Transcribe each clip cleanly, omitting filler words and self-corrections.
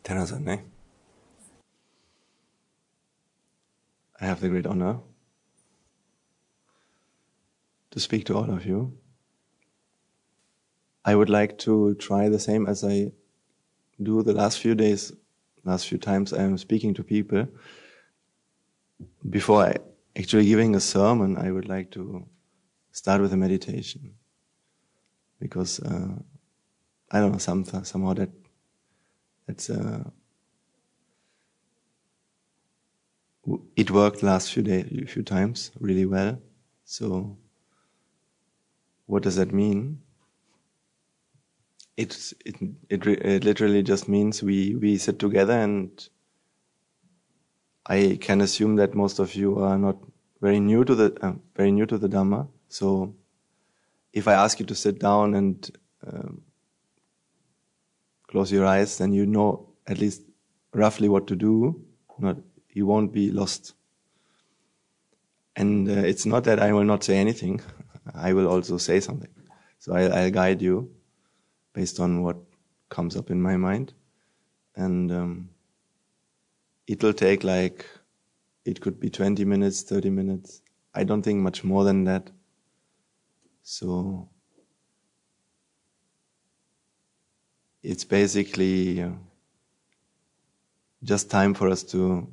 Tenasane. I have the great honor to speak to all of you. I would like to try the same as I do the last few days, last few times I am speaking to people. Before I actually giving a sermon, I would like to start with a meditation. Because, I don't know, somehow it worked last few times really well. So, what does that mean? It literally just means we sit together, and I can assume that most of you are not very new to the Dhamma. So, if I ask you to sit down and close your eyes, then you know at least roughly what to do. You won't be lost. And it's not that I will not say anything. I will also say something. So I'll guide you based on what comes up in my mind. And it'll take it could be 20 minutes, 30 minutes. I don't think much more than that. So it's basically just time for us to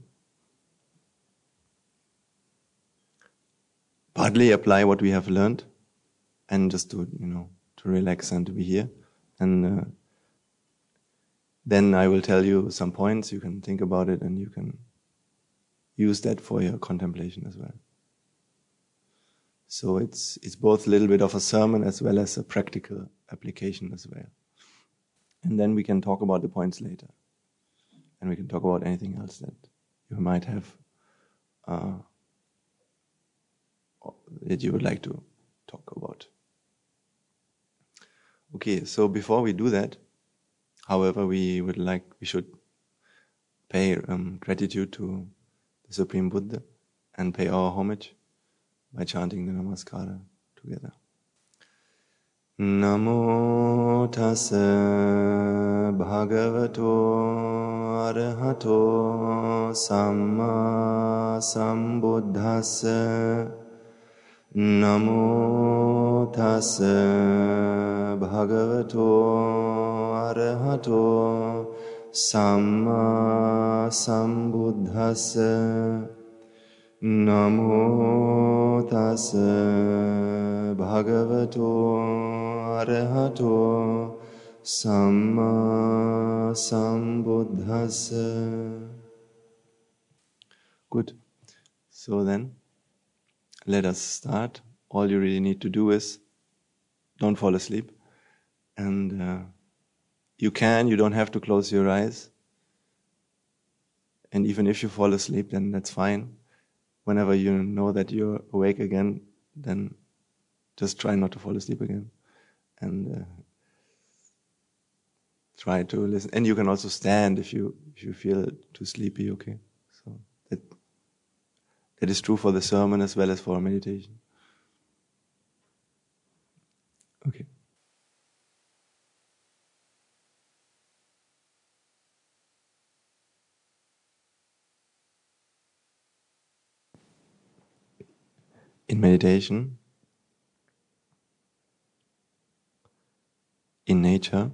partly apply what we have learned and just to relax and to be here. And then I will tell you some points, you can think about it, and you can use that for your contemplation as well. So it's both a little bit of a sermon as well as a practical application as well. And then we can talk about the points later. And we can talk about anything else that you might have that you would like to talk about. Okay, so before we do that, however, we should pay gratitude to the Supreme Buddha and pay our homage by chanting the Namaskara together. Namo tassa bhagavato arahato samma sambuddhassa. Namo tassa bhagavato arahato samma sambuddhassa. Namo tassa bhagavato arahato samma sambuddhassa. Good. So then, let us start. All you really need to do is don't fall asleep. And you don't have to close your eyes. And even if you fall asleep, then that's fine. Whenever you know that you're awake again, then just try not to fall asleep again. And try to listen. And you can also stand if you feel too sleepy, okay? So that is true for the sermon as well as for meditation. Okay. In meditation, in nature,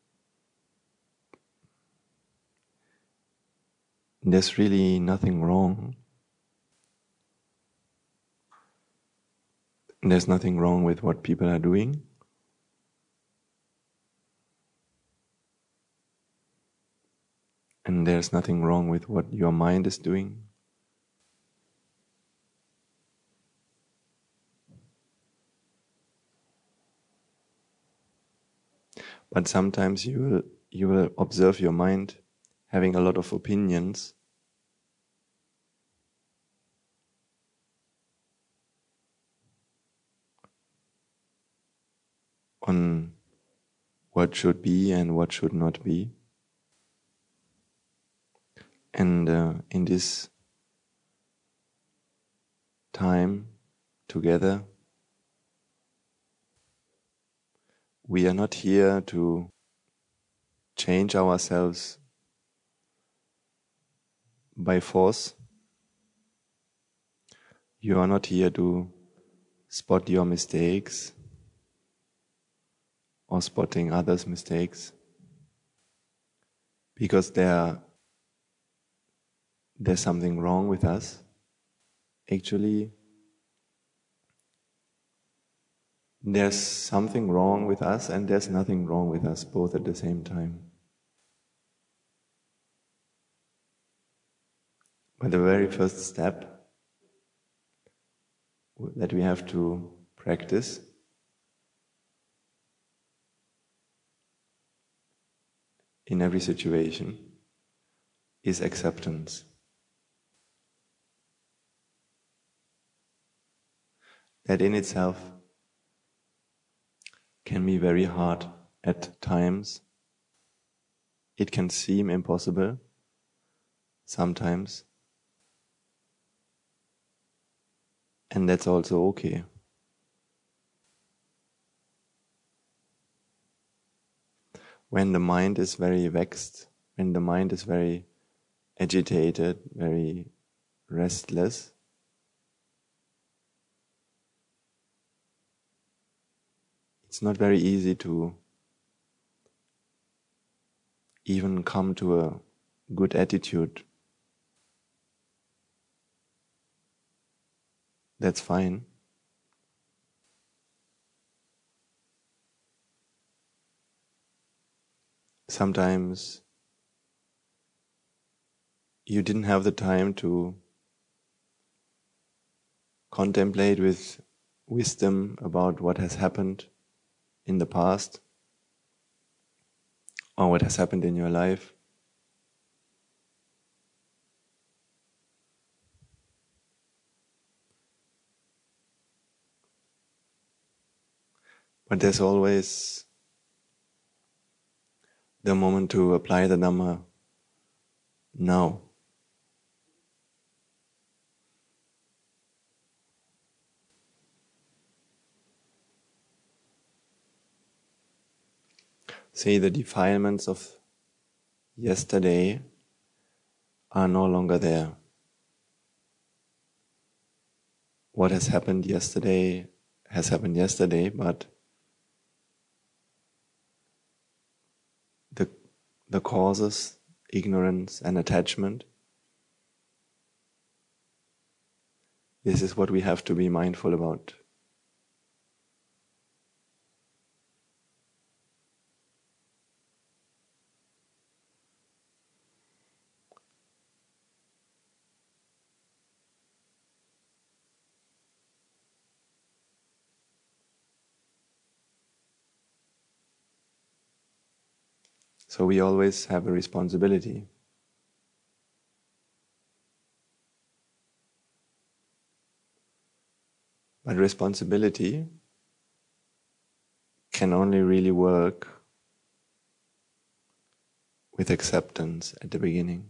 there's really nothing wrong. There's nothing wrong with what people are doing. And there's nothing wrong with what your mind is doing. But sometimes you will observe your mind having a lot of opinions on what should be and what should not be. And in this time together, we are not here to change ourselves by force. You are not here to spot your mistakes or spotting others' mistakes, because there's something wrong with us. Actually, there's something wrong with us and there's nothing wrong with us, both at the same time. But the very first step that we have to practice in every situation is acceptance. That in itself can be very hard at times. It can seem impossible sometimes. And that's also okay. When the mind is very vexed, when the mind is very agitated, very restless, it's not very easy to even come to a good attitude. That's fine. Sometimes you didn't have the time to contemplate with wisdom about what has happened in the past or what has happened in your life. But there's always the moment to apply the Dhamma now. See, the defilements of yesterday are no longer there. What has happened yesterday has happened yesterday, but the causes, ignorance and attachment, this is what we have to be mindful about. So we always have a responsibility. But responsibility can only really work with acceptance at the beginning.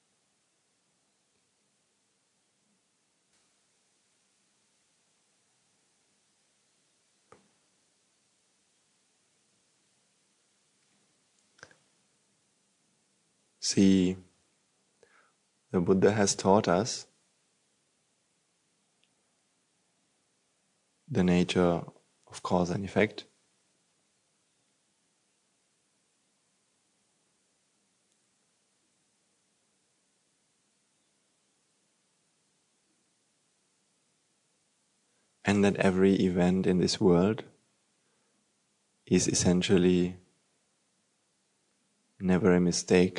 See, the Buddha has taught us the nature of cause and effect. And that every event in this world is essentially never a mistake,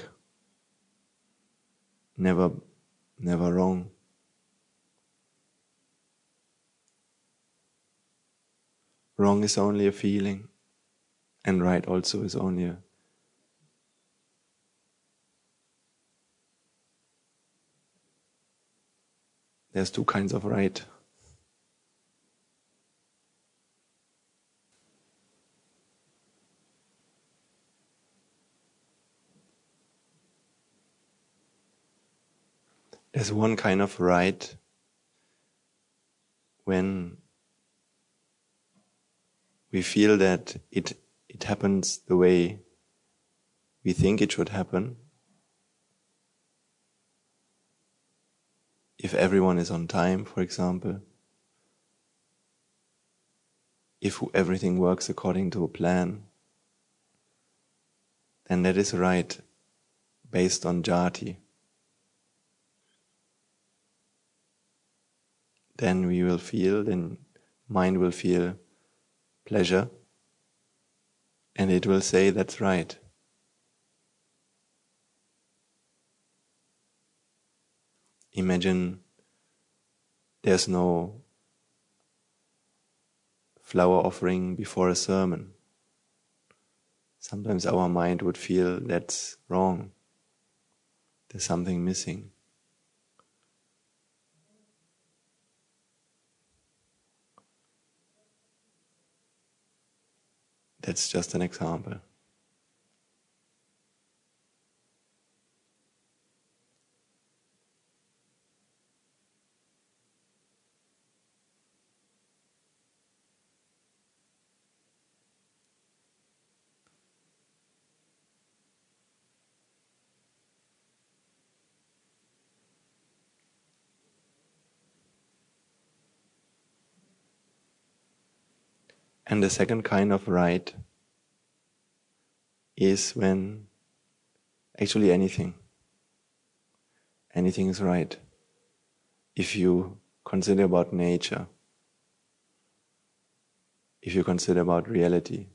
never wrong. Wrong is only a feeling, and right also is only a there's two kinds of right. There's one kind of right when we feel that it happens the way we think it should happen, if everyone is on time, for example, if everything works according to a plan, then that is right based on jati. Then mind will feel pleasure, and it will say that's right. Imagine there's no flower offering before a sermon. Sometimes our mind would feel that's wrong. There's something missing. That's just an example. And the second kind of right is when actually anything is right. If you consider about nature, if you consider about reality,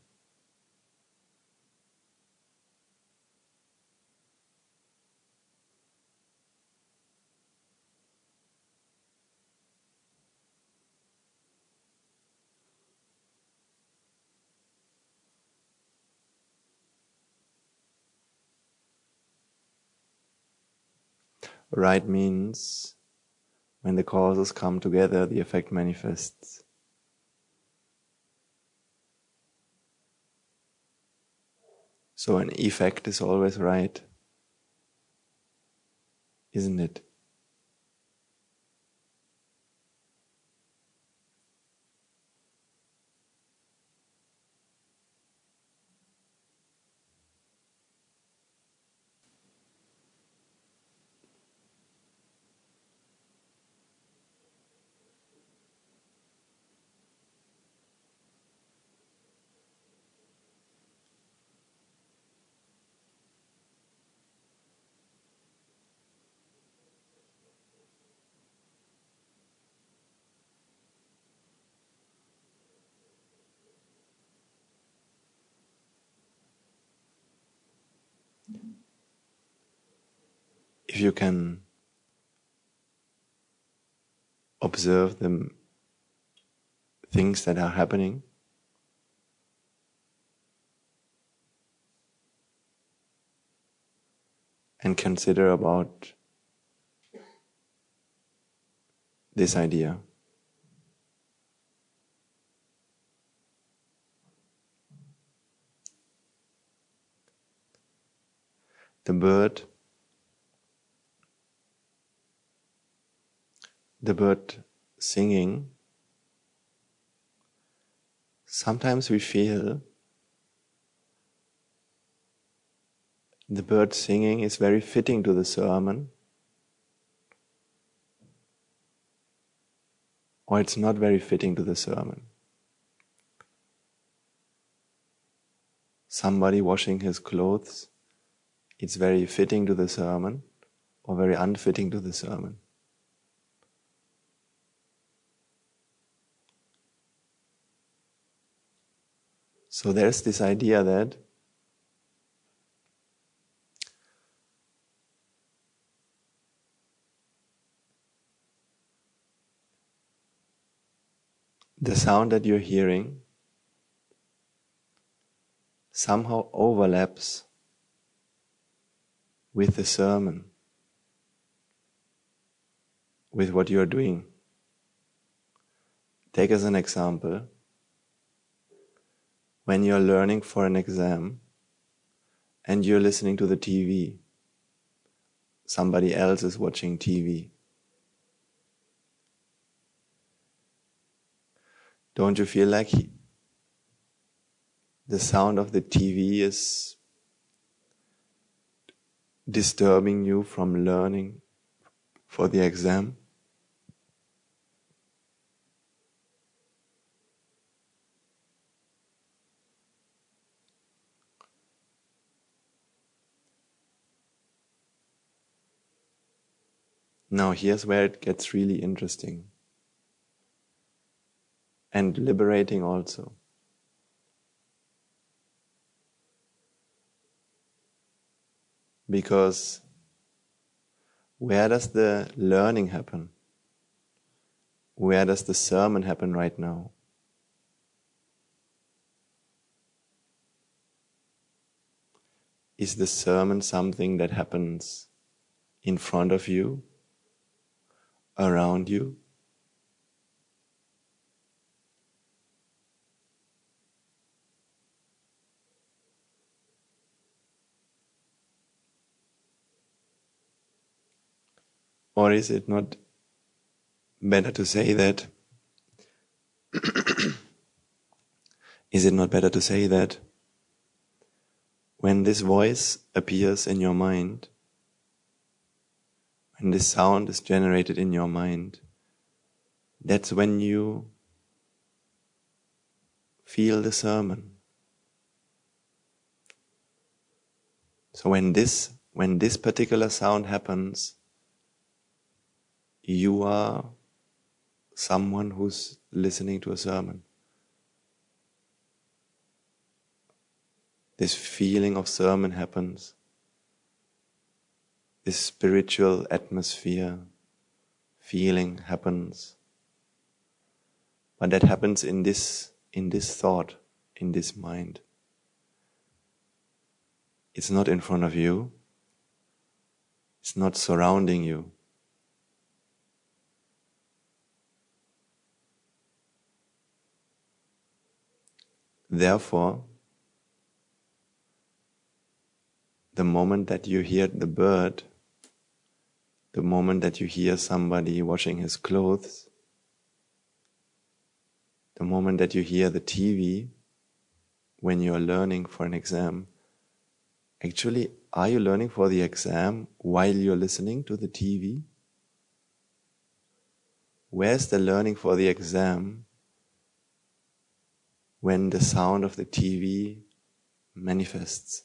right means when the causes come together, the effect manifests. So an effect is always right, isn't it? If you can observe the things that are happening, and consider about this idea. The bird singing, sometimes we feel the bird singing is very fitting to the sermon, or it's not very fitting to the sermon. Somebody washing his clothes, it's very fitting to the sermon, or very unfitting to the sermon. So there's this idea that the sound that you're hearing somehow overlaps with the sermon, with what you're doing. Take as an example, when you're learning for an exam and you're listening to the TV, somebody else is watching TV. Don't you feel like the sound of the TV is disturbing you from learning for the exam? Now here's where it gets really interesting and liberating also. Because where does the learning happen? Where does the sermon happen right now? Is the sermon something that happens in front of you, around you? Or is it not better to say that? Is it not better to say that when this voice appears in your mind, when this sound is generated in your mind, that's when you feel the sermon. So when this particular sound happens, you are someone who's listening to a sermon. This feeling of sermon happens. This spiritual atmosphere, feeling happens. But that happens in this thought, in this mind. It's not in front of you. It's not surrounding you. Therefore, the moment that you hear the bird, the moment that you hear somebody washing his clothes, the moment that you hear the TV when you are learning for an exam, actually, are you learning for the exam while you're listening to the TV? Where's the learning for the exam when the sound of the TV manifests?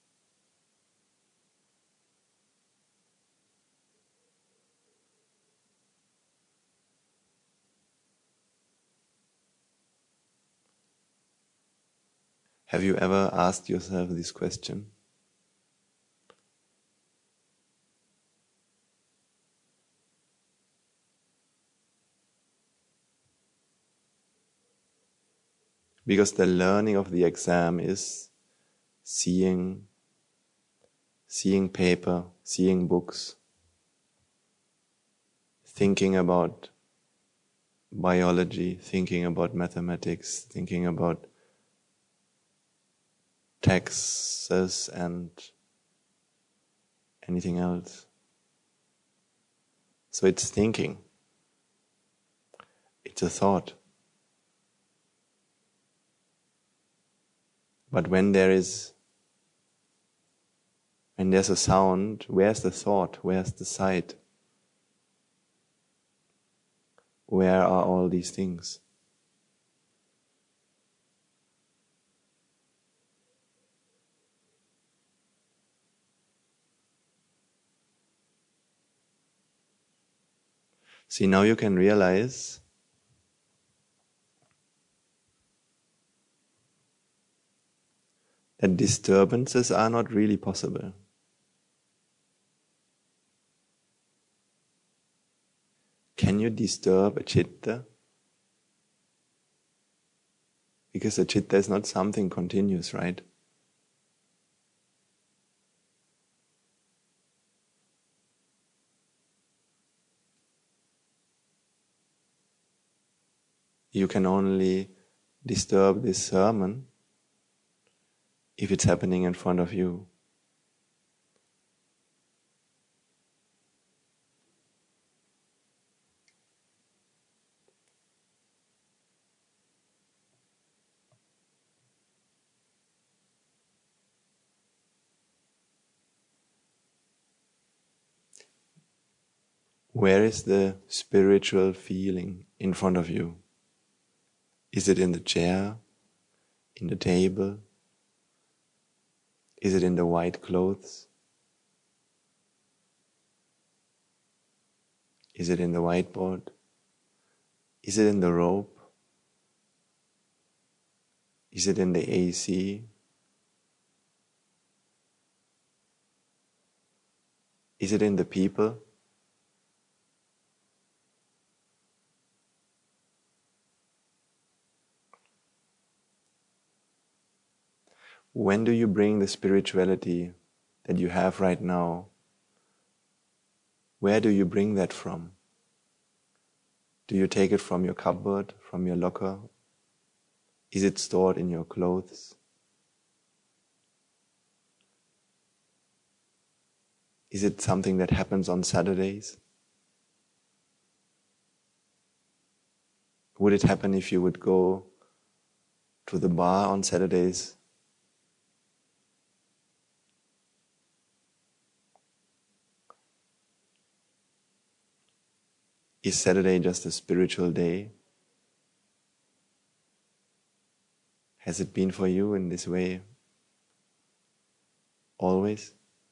Have you ever asked yourself this question? Because the learning of the exam is seeing paper, seeing books, thinking about biology, thinking about mathematics, thinking about taxes and anything else. So it's thinking. It's a thought. But when there's a sound, where's the thought? Where's the sight? Where are all these things? See, now you can realize that disturbances are not really possible. Can you disturb a chitta? Because a chitta is not something continuous, right? You can only disturb this sermon if it's happening in front of you. Where is the spiritual feeling in front of you? Is it in the chair? In the table? Is it in the white clothes? Is it in the whiteboard? Is it in the rope? Is it in the AC? Is it in the people? When do you bring the spirituality that you have right now? Where do you bring that from? Do you take it from your cupboard, from your locker? Is it stored in your clothes? Is it something that happens on Saturdays? Would it happen if you would go to the bar on Saturdays? Is Saturday just a spiritual day? Has it been for you in this way always?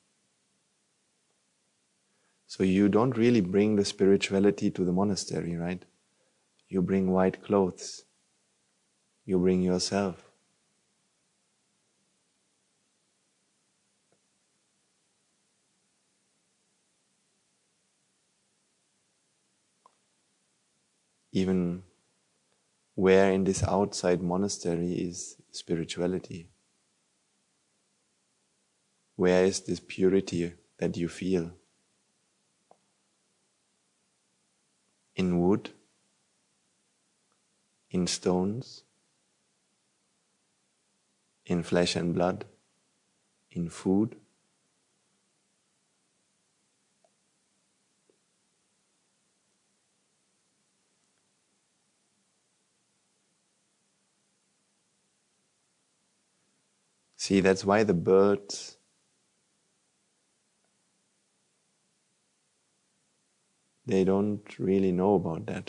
So you don't really bring the spirituality to the monastery, right? You bring white clothes. You bring yourself. Even where in this outside monastery is spirituality? Where is this purity that you feel? In wood? In stones? In flesh and blood? In food? See, that's why the birds, they don't really know about that.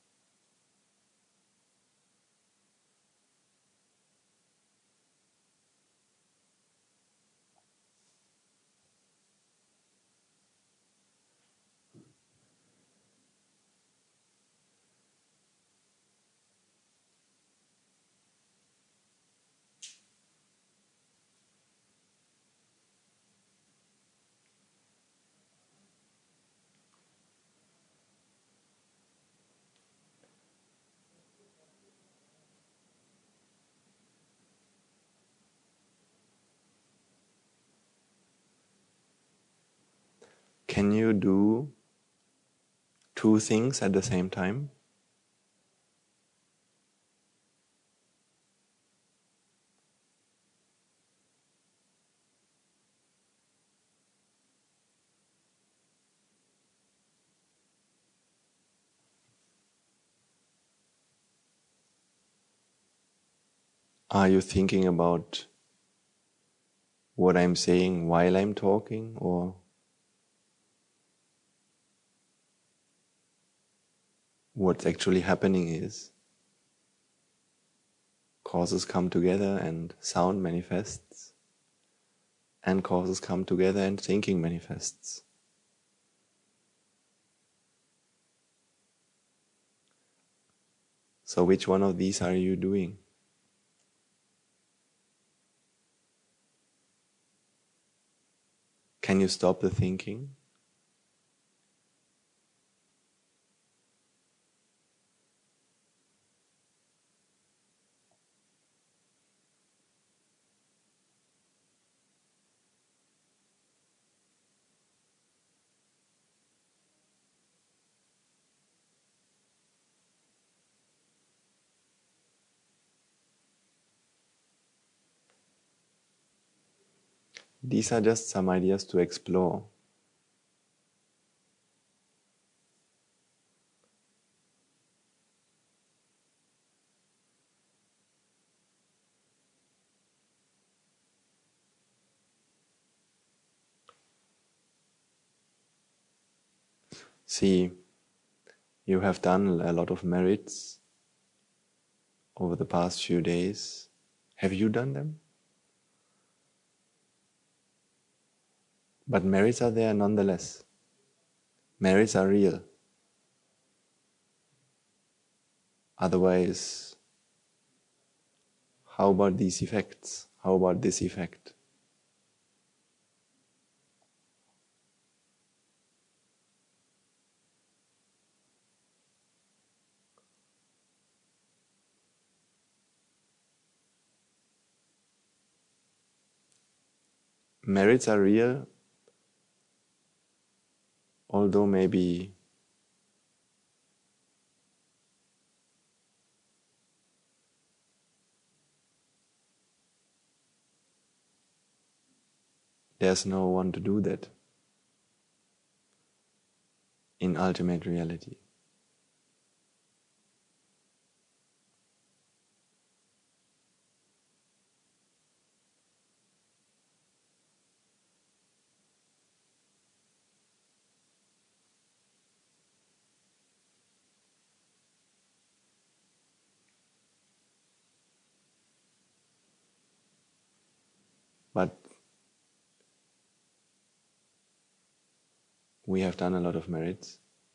Can you do two things at the same time? Are you thinking about what I'm saying while I'm talking, or what's actually happening is causes come together and sound manifests, and causes come together and thinking manifests? So which one of these are you doing? Can you stop the thinking? These are just some ideas to explore. See, you have done a lot of merits over the past few days. Have you done them? But merits are there nonetheless. Merits are real. Otherwise, how about these effects? How about this effect? Merits are real, although maybe there's no one to do that in ultimate reality. But we have done a lot of merits.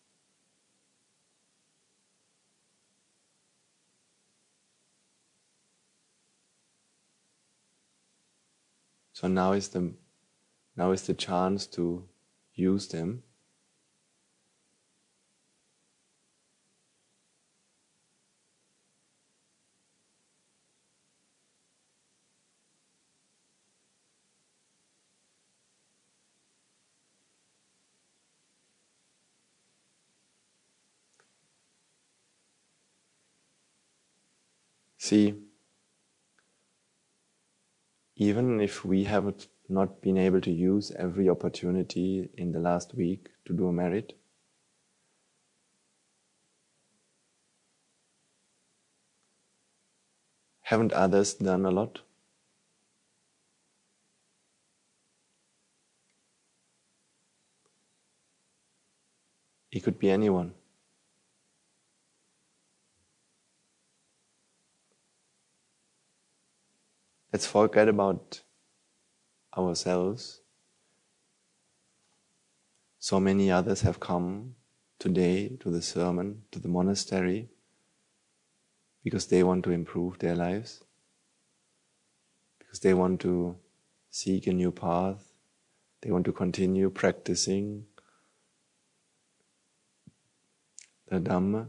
So now is the chance to use them. See, even if we have not been able to use every opportunity in the last week to do a merit, haven't others done a lot? It could be anyone. Let's forget about ourselves. So many others have come today to the sermon, to the monastery, because they want to improve their lives, because they want to seek a new path, they want to continue practicing the Dhamma.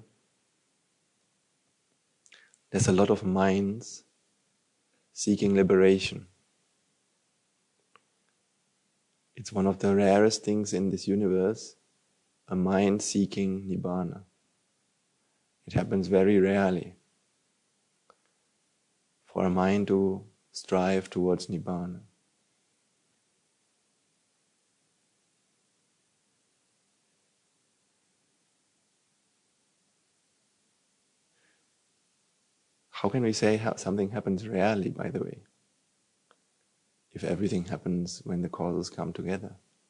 There's a lot of minds seeking liberation. It's one of the rarest things in this universe, a mind seeking Nibbana. It happens very rarely for a mind to strive towards Nibbana. How can we say something happens rarely, by the way, if everything happens when the causes come together?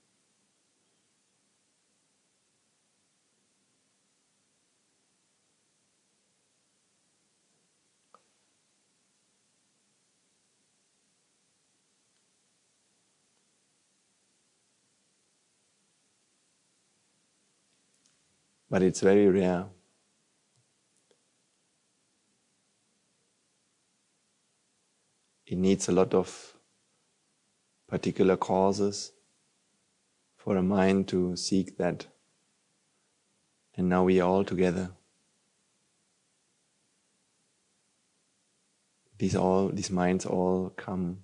But it's very rare. It needs a lot of particular causes for a mind to seek that. And now we are all together. These minds all come.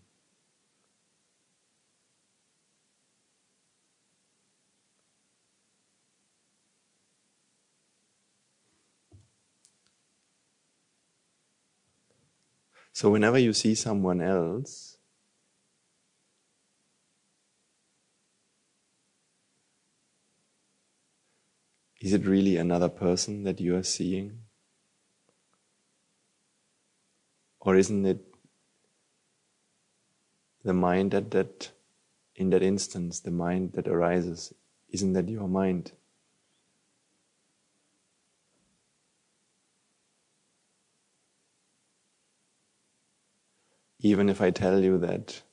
So whenever you see someone else, is it really another person that you are seeing? Or isn't it the mind that in that instance, the mind that arises, isn't that your mind? Even if I tell you that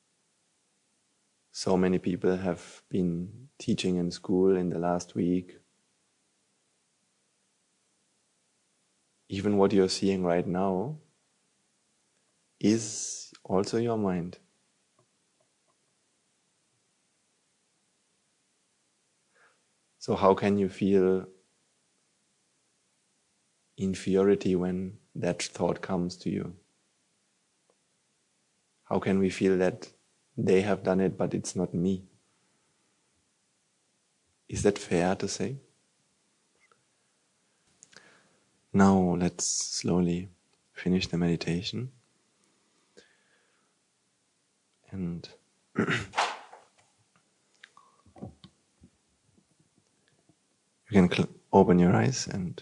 so many people have been teaching in school in the last week even what you're seeing right now is also your mind. So how can you feel inferiority when that thought comes to you? How can we feel that they have done it, but it's not me? Is that fair to say? Now let's slowly finish the meditation. And you can open your eyes and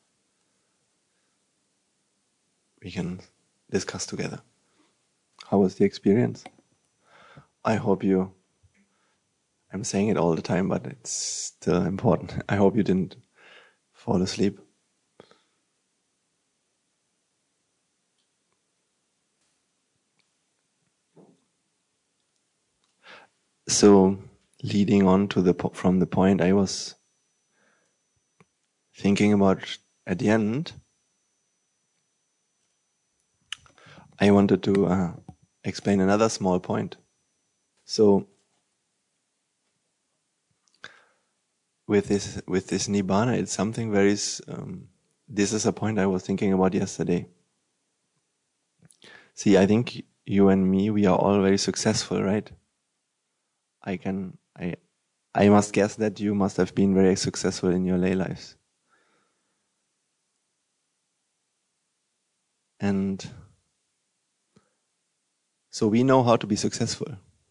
we can discuss together. How was the experience? I hope I'm saying it all the time, but it's still important. I hope you didn't fall asleep. So, leading on to from the point I was thinking about at the end, I wanted to explain another small point. So, with this nibbana, it's something very. This is a point I was thinking about yesterday. See, I think you and me, we are all very successful, right? I must guess that you must have been very successful in your lay lives. And so we know how to be successful.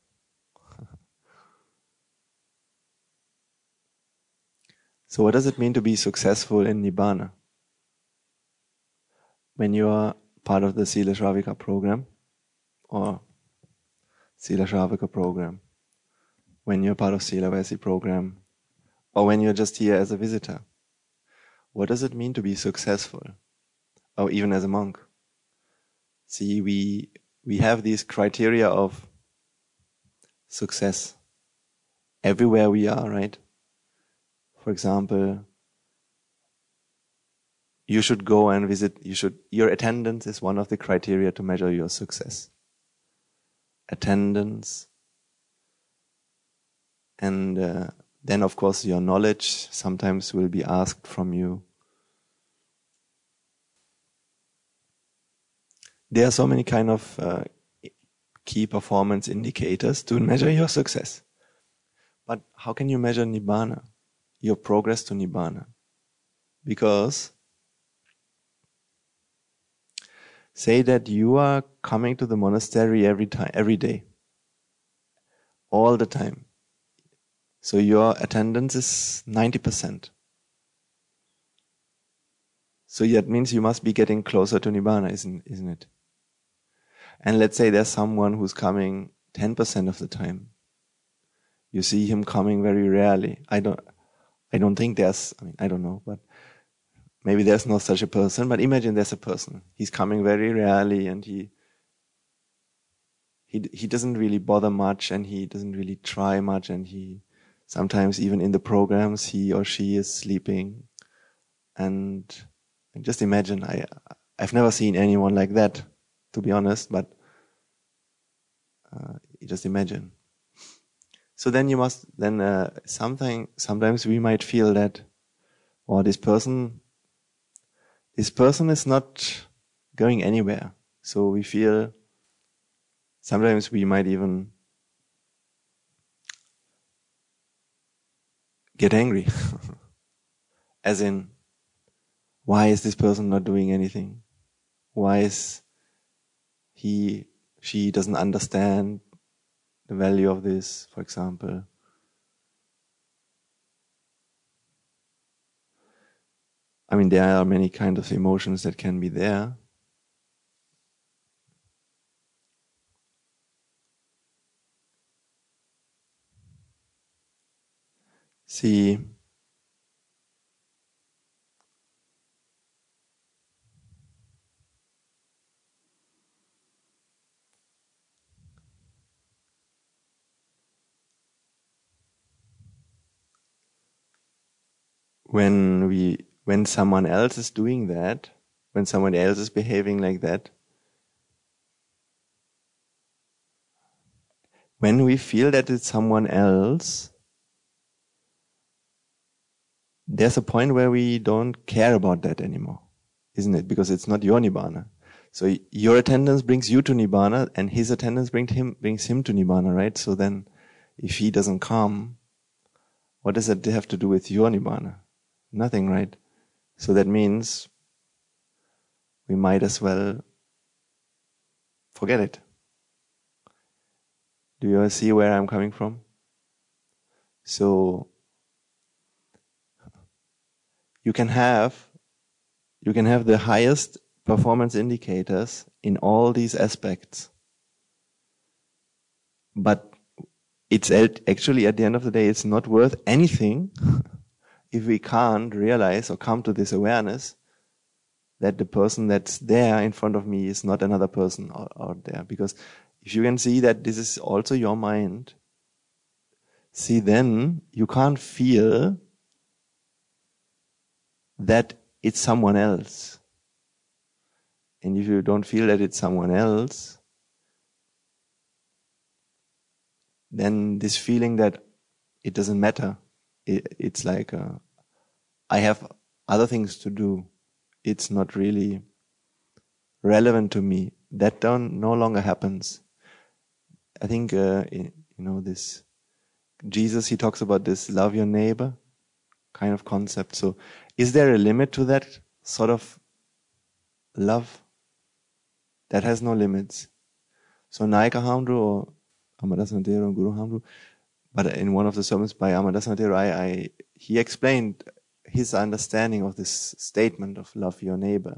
So what does it mean to be successful in Nibbana? When you are part of the Sila Shravika program, or Sila Shravika program, when you're part of Sila Vasi program, or when you're just here as a visitor, what does it mean to be successful? Or even as a monk? See, we have these criteria of success everywhere we are, right? For example, you should go and visit, your attendance is one of the criteria to measure your success. Attendance. And then of course your knowledge sometimes will be asked from you. There are so many kind of key performance indicators to measure your success. But how can you measure Nibbana? Your progress to Nibbana? Because say that you are coming to the monastery every day, all the time. So your attendance is 90%. So that means you must be getting closer to Nibbana, isn't it? And let's say there's someone who's coming 10% of the time. You see him coming very rarely. I don't think I don't know, but maybe there's no such a person, but imagine there's a person. He's coming very rarely and he doesn't really bother much and he doesn't really try much and he sometimes even in the programs he or she is sleeping. And just imagine, I've never seen anyone like that, to be honest, but you just imagine. So then sometimes we might feel that, this person is not going anywhere. So we feel, sometimes we might even get angry. As in, why is this person not doing anything? Why is she doesn't understand the value of this, for example. I mean, there are many kinds of emotions that can be there. See, when someone else is doing that, when someone else is behaving like that. When we feel that it's someone else, there's a point where we don't care about that anymore, isn't it? Because it's not your Nibbana. So your attendance brings you to Nibbana, and his attendance brings him to Nibbana, right? So then, if he doesn't come, what does that have to do with your Nibbana? Nothing, right? So that means we might as well forget it. Do you see where I'm coming from? So you can have the highest performance indicators in all these aspects, but it's actually at the end of the day, it's not worth anything if we can't realize or come to this awareness that the person that's there in front of me is not another person out there. Because if you can see that this is also your mind, see, then you can't feel that it's someone else. And if you don't feel that it's someone else, then this feeling that it doesn't matter, it's like I have other things to do. It's not really relevant to me. That no longer happens. I think this Jesus, he talks about this love your neighbor kind of concept. So is there a limit to that sort of love? That has no limits. So Nayaka Hamdru or Amadasa Natero and Guru Hamdru, but in one of the sermons by Amadasa Natero, he explained his understanding of this statement of love your neighbor.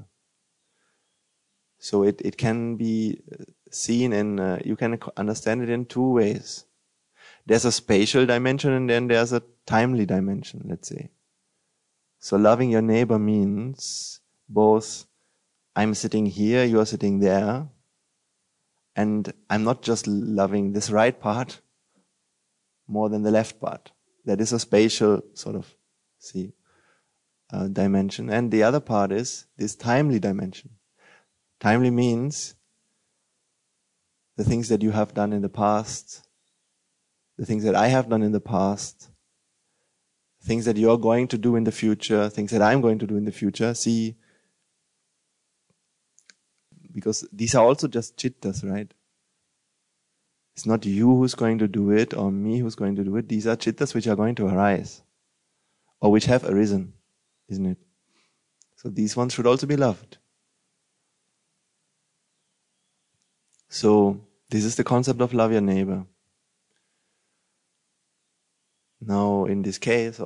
So it can be seen in, you can understand it in two ways. There's a spatial dimension and then there's a timely dimension, let's say. So loving your neighbor means both I'm sitting here, you're sitting there, and I'm not just loving this right part more than the left part. That is a spatial sort of, dimension. And the other part is this timely dimension. Timely means the things that you have done in the past, the things that I have done in the past, things that you're going to do in the future, things that I'm going to do in the future. See, because these are also just chittas, right? It's not you who's going to do it or me who's going to do it. These are chittas which are going to arise or which have arisen, isn't it? So these ones should also be loved. So this is the concept of love your neighbor. Now in this case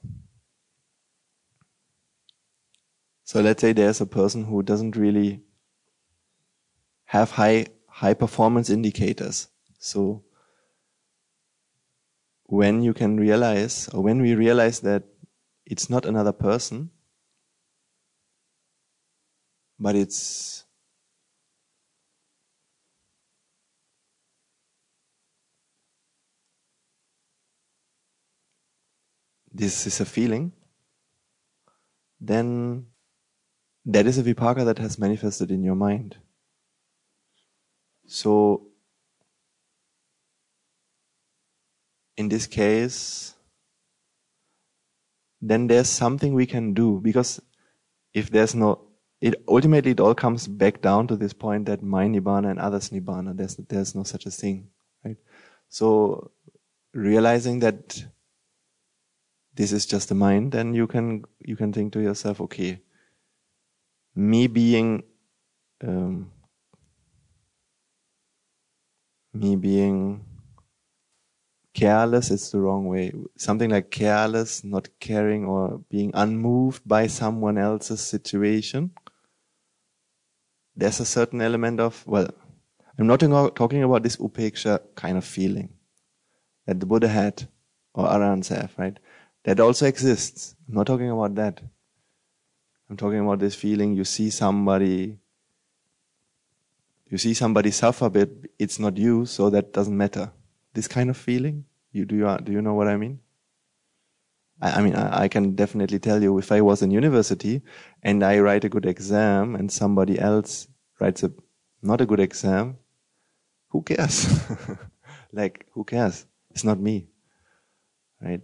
so let's say there's a person who doesn't really have high performance indicators. So when you can realize, or when we realize that it's not another person, but this is a feeling, then that is a vipaka that has manifested in your mind. So in this case, then there's something we can do, because if there's ultimately it all comes back down to this point that my nibbana and others' nibbana, there's no such a thing, right? So realizing that this is just the mind, then you can think to yourself, okay, me being careless is the wrong way. Something like careless, not caring, or being unmoved by someone else's situation. There's a certain element of, I'm not talking about this upeksha kind of feeling that the Buddha had or Arahants have, right? That also exists. I'm not talking about that. I'm talking about this feeling you see somebody suffer, but it's not you, so that doesn't matter. This kind of feeling, do you know what I mean? I mean, I can definitely tell you, if I was in university and I write a good exam and somebody else writes not a good exam, who cares? Like, who cares? It's not me, right?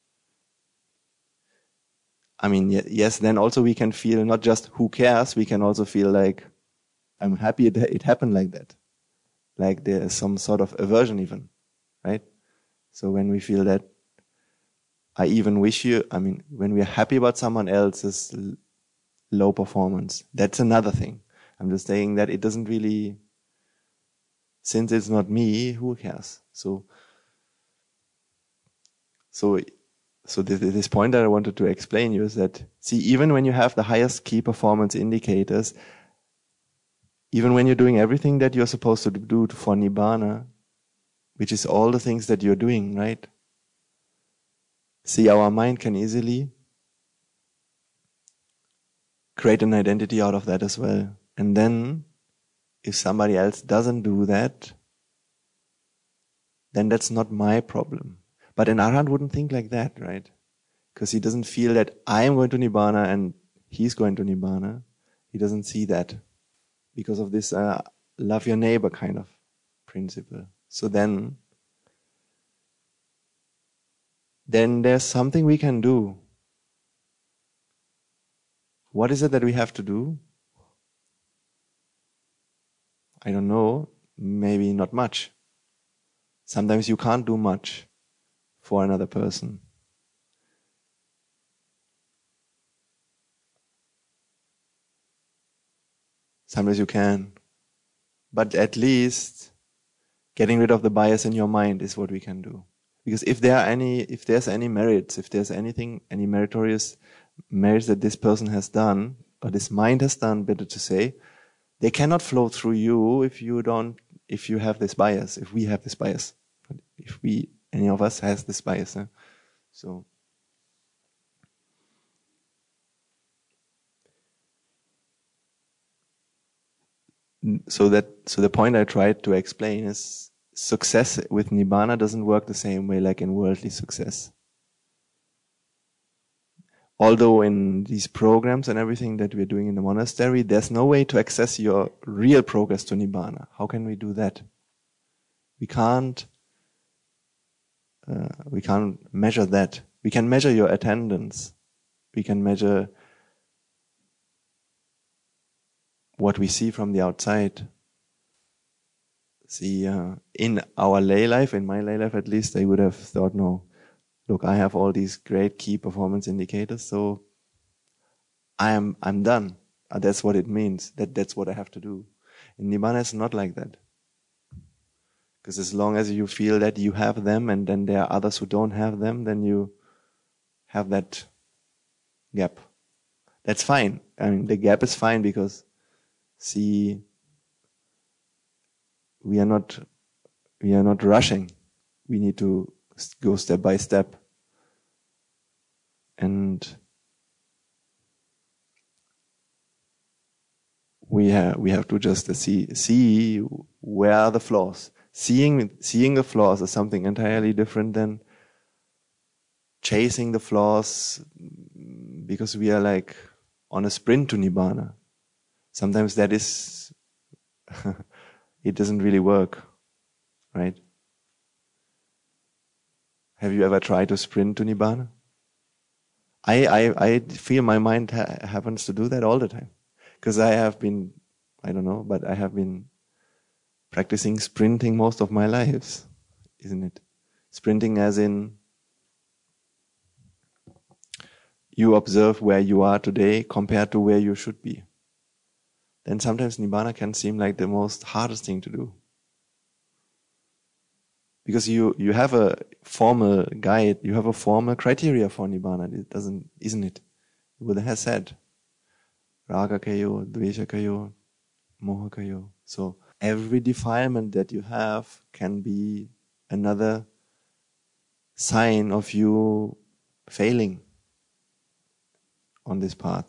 I mean, yes, then also we can feel not just who cares, we can also feel like, I'm happy it happened like that. Like there is some sort of aversion even, right? So when we feel that, I even wish you, I mean, when we are happy about someone else's low performance, that's another thing. I'm just saying that it doesn't really, since it's not me, who cares? So this point that I wanted to explain you is that, see, even when you have the highest key performance indicators, even when you're doing everything that you're supposed to do for Nibbana, which is all the things that you're doing, right? See, our mind can easily create an identity out of that as well. And then, if somebody else doesn't do that, then that's not my problem. But an Arhat wouldn't think like that, right? Because he doesn't feel that I am going to Nibbana and he's going to Nibbana. He doesn't see that because of this love your neighbor kind of principle. So then there's something we can do. What is it that we have to do? I don't know. Maybe not much. Sometimes you can't do much for another person. Sometimes you can. But at least getting rid of the bias in your mind is what we can do. Because if there's any merits, if there's anything, any meritorious merits that this person has done, or this mind has done, better to say, they cannot flow through you if you have this bias, if we have this bias. If any of us has this bias. So the point I tried to explain is success with Nibbana doesn't work the same way like in worldly success. Although in these programs and everything that we're doing in the monastery, there's no way to access your real progress to Nibbana. How can we do that? We can't measure that. We can measure your attendance. We can measure what we see from the outside. See, in our lay life, in my lay life at least, I would have thought, no, look, I have all these great key performance indicators, so I'm done. That's what it means. That's what I have to do. In Nibbana, it's not like that. Because as long as you feel that you have them and then there are others who don't have them, then you have that gap. That's fine. I mean, the gap is fine because, see, we are not rushing. We need to go step by step. And we have to just see where are the flaws. Seeing the flaws is something entirely different than chasing the flaws because we are like on a sprint to Nibbana. Sometimes that is it doesn't really work, right? Have you ever tried to sprint to Nibbana? I feel my mind happens to do that all the time. Because I have been practicing sprinting most of my lives, isn't it? Sprinting as in you observe where you are today compared to where you should be. Then sometimes Nibbana can seem like the most hardest thing to do. Because you have a formal guide, you have a formal criteria for Nibbana, isn't it? The Buddha has said, Raga kayo, Dvesha kayo, Moha kayo. So every defilement that you have can be another sign of you failing on this path.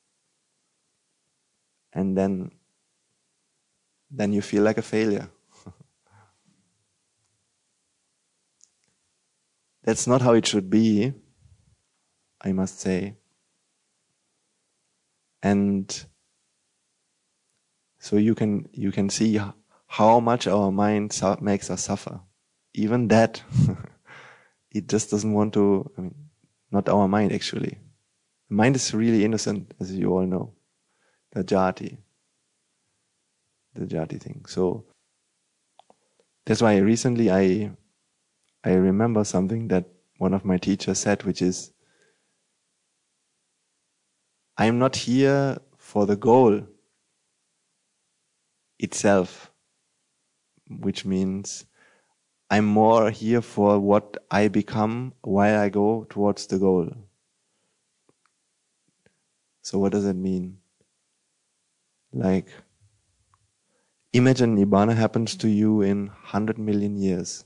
And then you feel like a failure. That's not how it should be. I must say. And so you can see how much our mind makes us suffer. Even that, it just doesn't want to, not our mind actually. The mind is really innocent, as you all know. The jati thing. So that's why recently I remember something that one of my teachers said, which is, I'm not here for the goal itself, which means I'm more here for what I become while I go towards the goal. So what does it mean? Like, imagine Nibbana happens to you in 100 million years.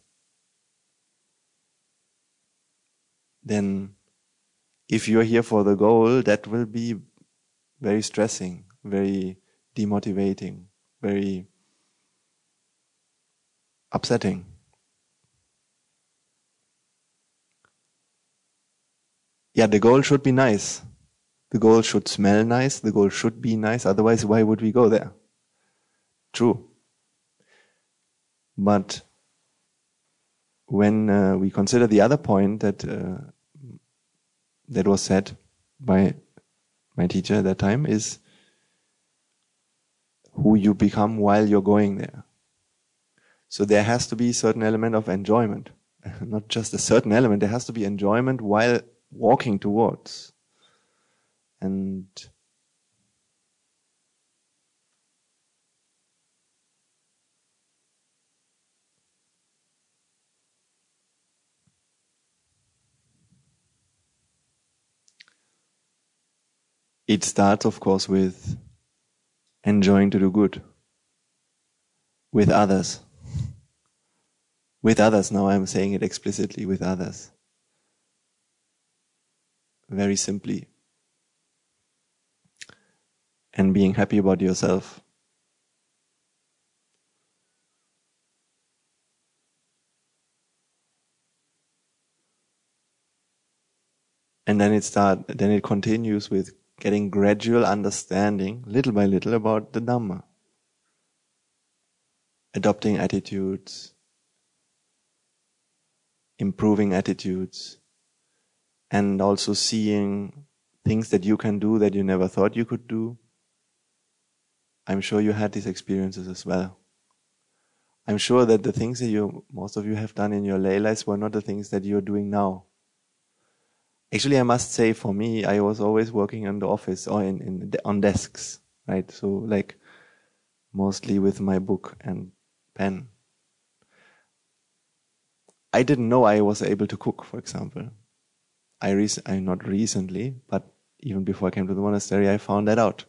Then, if you're here for the goal, that will be very stressing, very demotivating, very upsetting. Yeah, the goal should be nice. The goal should smell nice. The goal should be nice. Otherwise, why would we go there? True. But when we consider the other point that was said by my teacher at that time, is who you become while you're going there. So there has to be a certain element of enjoyment. Not just a certain element, there has to be enjoyment while walking towards. And it starts, of course, with enjoying to do good. With others. With others, now I'm saying it explicitly, with others. Very simply. And being happy about yourself. And then it continues with getting gradual understanding, little by little, about the Dhamma. Adopting attitudes, improving attitudes, and also seeing things that you can do that you never thought you could do. I'm sure you had these experiences as well. I'm sure that the things that most of you have done in your lay lives were not the things that you're doing now. Actually, I must say, for me, I was always working in the office or on desks, right? So, like, mostly with my book and pen. I didn't know I was able to cook, for example. I not recently, but even before I came to the monastery, I found that out.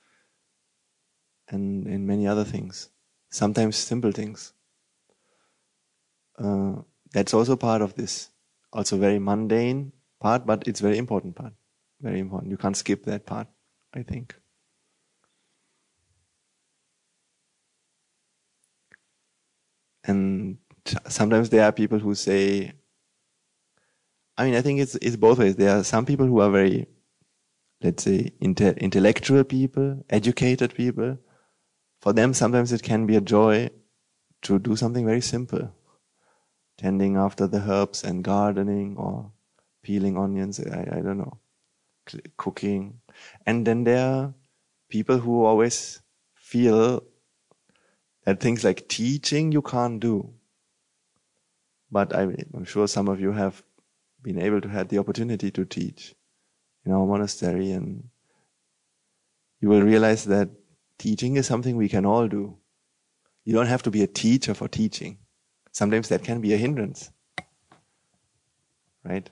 And in many other things. Sometimes simple things. That's also part of this. Also very mundane part, but it's very important part. Very important. You can't skip that part, I think. And sometimes there are people who say, I think it's both ways. There are some people who are very, let's say, intellectual people, educated people. For them, sometimes it can be a joy to do something very simple. Tending after the herbs and gardening or peeling onions, I don't know, cooking. And then there are people who always feel that things like teaching you can't do. But I'm sure some of you have been able to have the opportunity to teach in our monastery, and you will realize that teaching is something we can all do. You don't have to be a teacher for teaching. Sometimes that can be a hindrance. Right?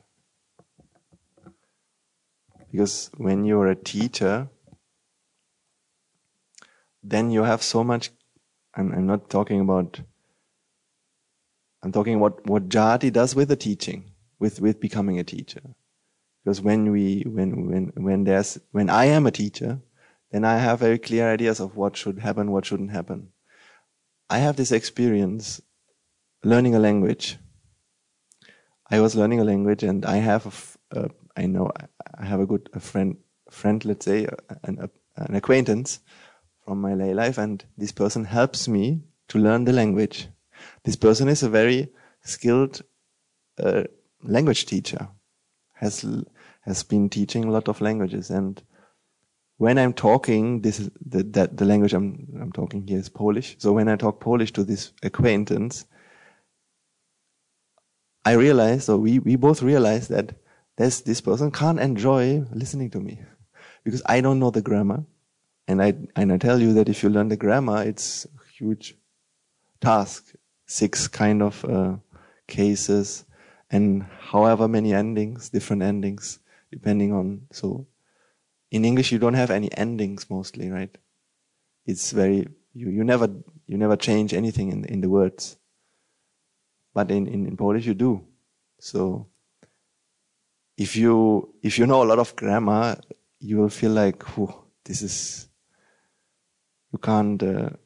Because when you're a teacher, then you have so much. I'm talking about what jati does with the teaching, with becoming a teacher. Because when I am a teacher, then I have very clear ideas of what should happen, what shouldn't happen. I have this experience learning a language. I was learning a language, and I have I know I have a friend, let's say, an acquaintance from my lay life, and this person helps me to learn the language. This person is a very skilled language teacher, has been teaching a lot of languages, and when I'm talking, this is the language I'm talking here is Polish. So when I talk Polish to this acquaintance, I realized, or we both realized that this person can't enjoy listening to me because I don't know the grammar. And I tell you that if you learn the grammar, it's a huge task. 6 kind of cases and however many endings, different endings, depending on. So in English you don't have any endings mostly, right? It's very you never change anything in the words. But in Polish you do. So if you know a lot of grammar, you will feel like, this is, you can't,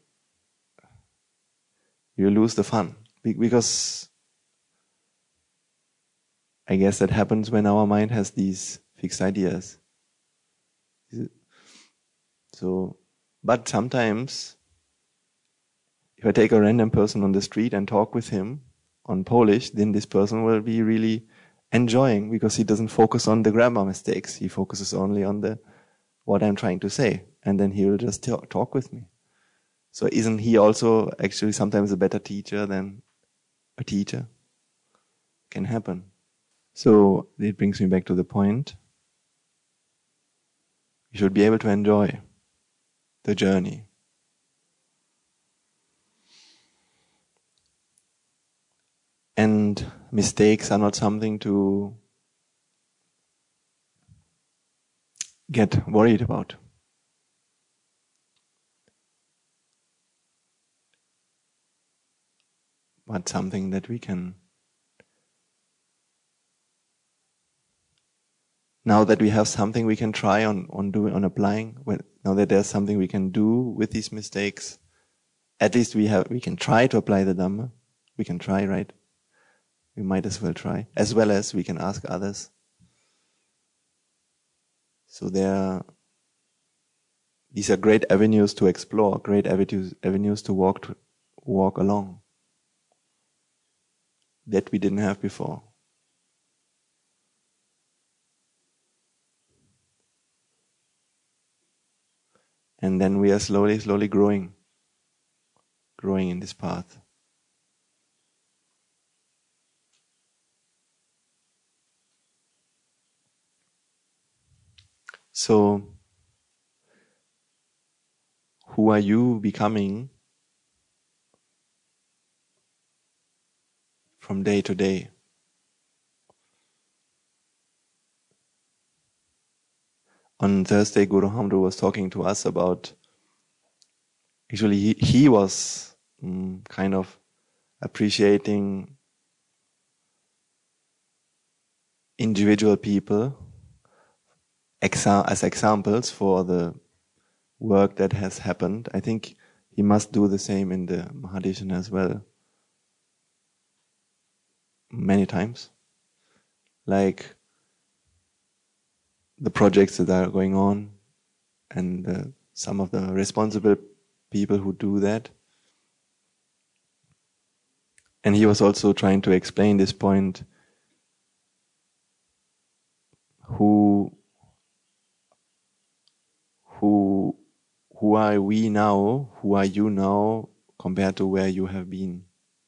you lose the fun. Because I guess that happens when our mind has these fixed ideas. So, but sometimes, if I take a random person on the street and talk with him on Polish, then this person will be really enjoying because he doesn't focus on the grammar mistakes. He focuses only on what I'm trying to say. And then he will just talk with me. So isn't he also actually sometimes a better teacher than a teacher? Can happen. So it brings me back to the point. You should be able to enjoy the journey. And mistakes are not something to get worried about. But something that we can, now that we have something we can try on applying, now that there's something we can do with these mistakes, at least we can try to apply the Dhamma. We can try, right? We might as well try, as well as we can ask others. So these are great avenues to explore, great avenues to walk along that we didn't have before. And then we are slowly growing in this path. So, who are you becoming from day to day? On Thursday, Guru Hamdu was talking to us about, actually he was kind of appreciating individual people as examples for the work that has happened. I think he must do the same in the Mahadeshan as well. Many times. Like the projects that are going on and some of the responsible people who do that. And he was also trying to explain this point, who are we now, who are you now compared to where you have been.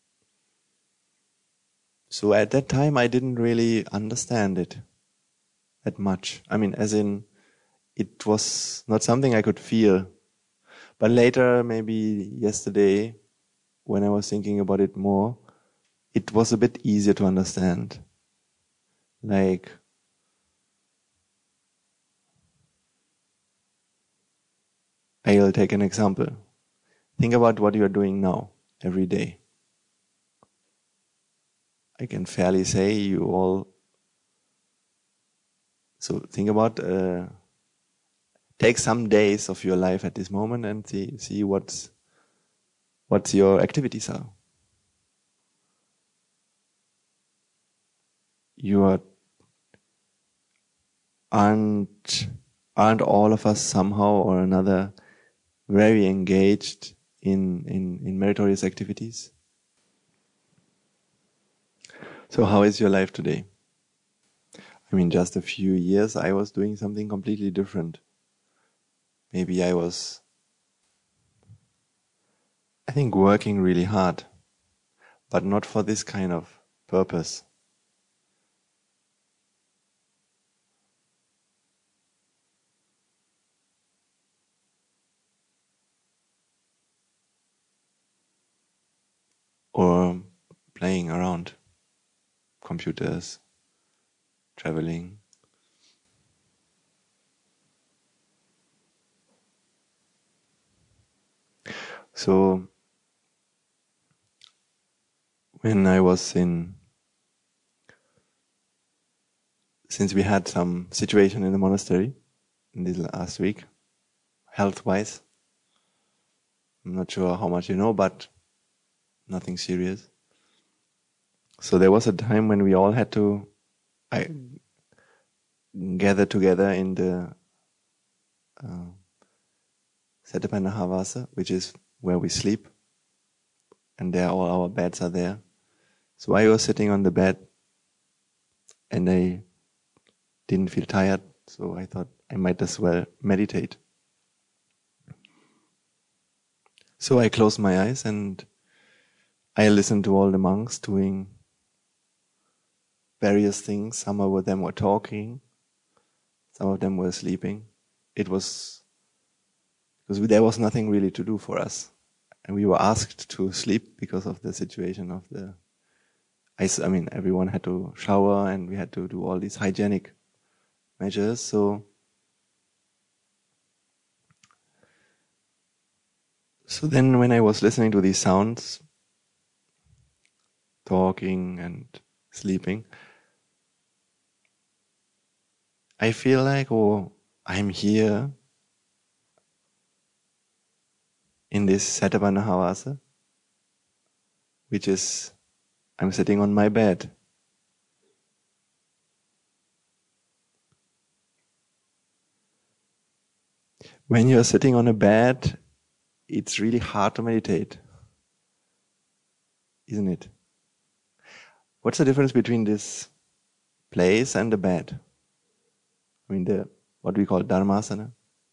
So at that time I didn't really understand it that much. I mean, as in, it was not something I could feel. But later, maybe yesterday, when I was thinking about it more, it was a bit easier to understand. Like, I'll take an example. Think about what you are doing now, every day. I can fairly say you all. So think about, take some days of your life at this moment and see what your activities are. You are aren't all of us somehow or another very engaged in meritorious activities? So how is your life today? I mean, just a few years I was doing something completely different. Maybe I was, I think, working really hard, but not for this kind of purpose. Or playing around computers, traveling. So when I was since we had some situation in the monastery in this last week, health-wise, I'm not sure how much you know, but nothing serious. So there was a time when we all had to gather together in the Settepanahavasa, which is where we sleep, and there all our beds are there. So I was sitting on the bed, and I didn't feel tired, so I thought I might as well meditate. So I closed my eyes and I listened to all the monks doing various things. Some of them were talking, some of them were sleeping. It was because there was nothing really to do for us, and we were asked to sleep because of the situation of the ice. I mean, everyone had to shower, and we had to do all these hygienic measures. So then, when I was listening to these sounds, talking and sleeping, I feel like, oh, I'm here in this Settepanahavasa, which is, I'm sitting on my bed. When you're sitting on a bed, it's really hard to meditate, isn't it? What's the difference between this place and the bed? I mean, what we call Dharmasana.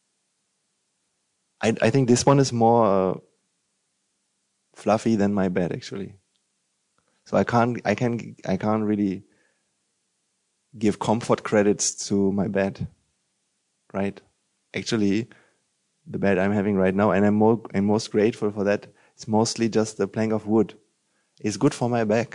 I think this one is more fluffy than my bed, actually. So I can't really give comfort credits to my bed, right? Actually, the bed I'm having right now, and I'm most grateful for that. It's mostly just a plank of wood. It's good for my back.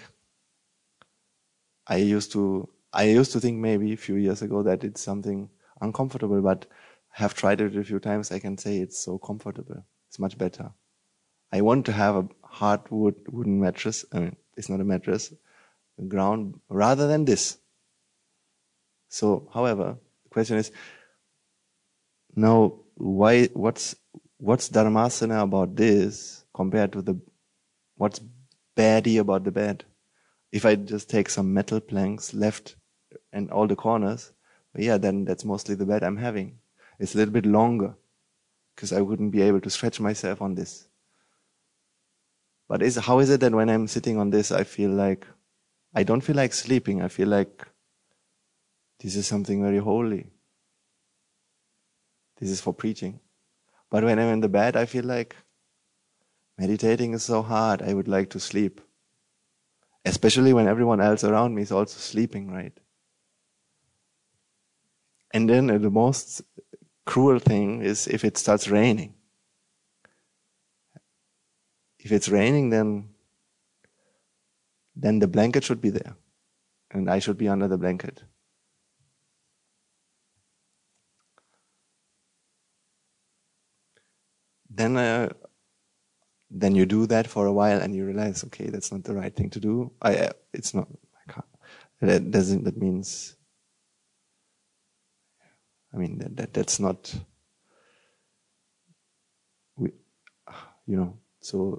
I used to think maybe a few years ago that it's something uncomfortable, but I have tried it a few times. I can say it's so comfortable. It's much better. I want to have a wooden mattress. I mean, it's not a mattress, a ground, rather than this. So, however, the question is, now, what's Dharmasana about this compared to what's baddie about the bed? If I just take some metal planks left and all the corners, yeah, then that's mostly the bed I'm having. It's a little bit longer because I wouldn't be able to stretch myself on this. But how is it that when I'm sitting on this, I don't feel like sleeping. I feel like this is something very holy. This is for preaching. But when I'm in the bed, I feel like meditating is so hard. I would like to sleep. Especially when everyone else around me is also sleeping, right? And then the most cruel thing is if it starts raining. If it's raining, then the blanket should be there. And I should be under the blanket. Then you do that for a while and you realize, okay, that's not the right thing to do. It's not. I can't. That means. I mean that's not. So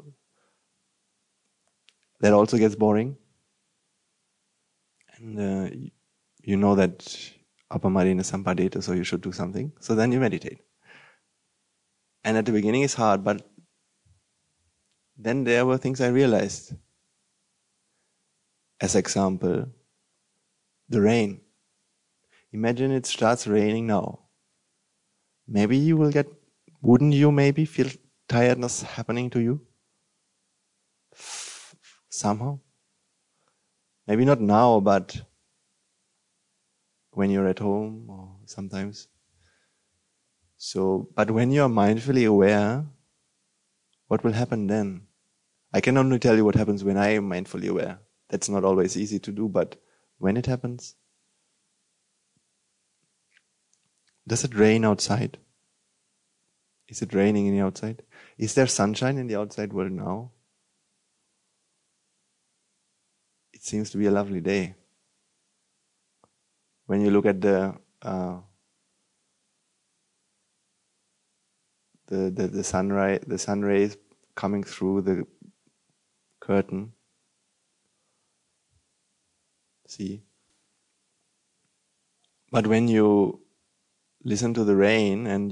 that also gets boring. And you know that Apamarina sampadeta, so you should do something. So then you meditate. And at the beginning it's hard, but then there were things I realized. As example, the rain. Imagine it starts raining now. Maybe you will wouldn't you maybe feel tiredness happening to you? Somehow? Maybe not now, but when you're at home or sometimes. So, but when you're mindfully aware, what will happen then? I can only tell you what happens when I am mindfully aware. That's not always easy to do, but when it happens, does it rain outside? Is it raining in the outside? Is there sunshine in the outside world now? It seems to be a lovely day. When you look at the sunrise, the sun rays coming through the curtain, see. But when you listen to the rain and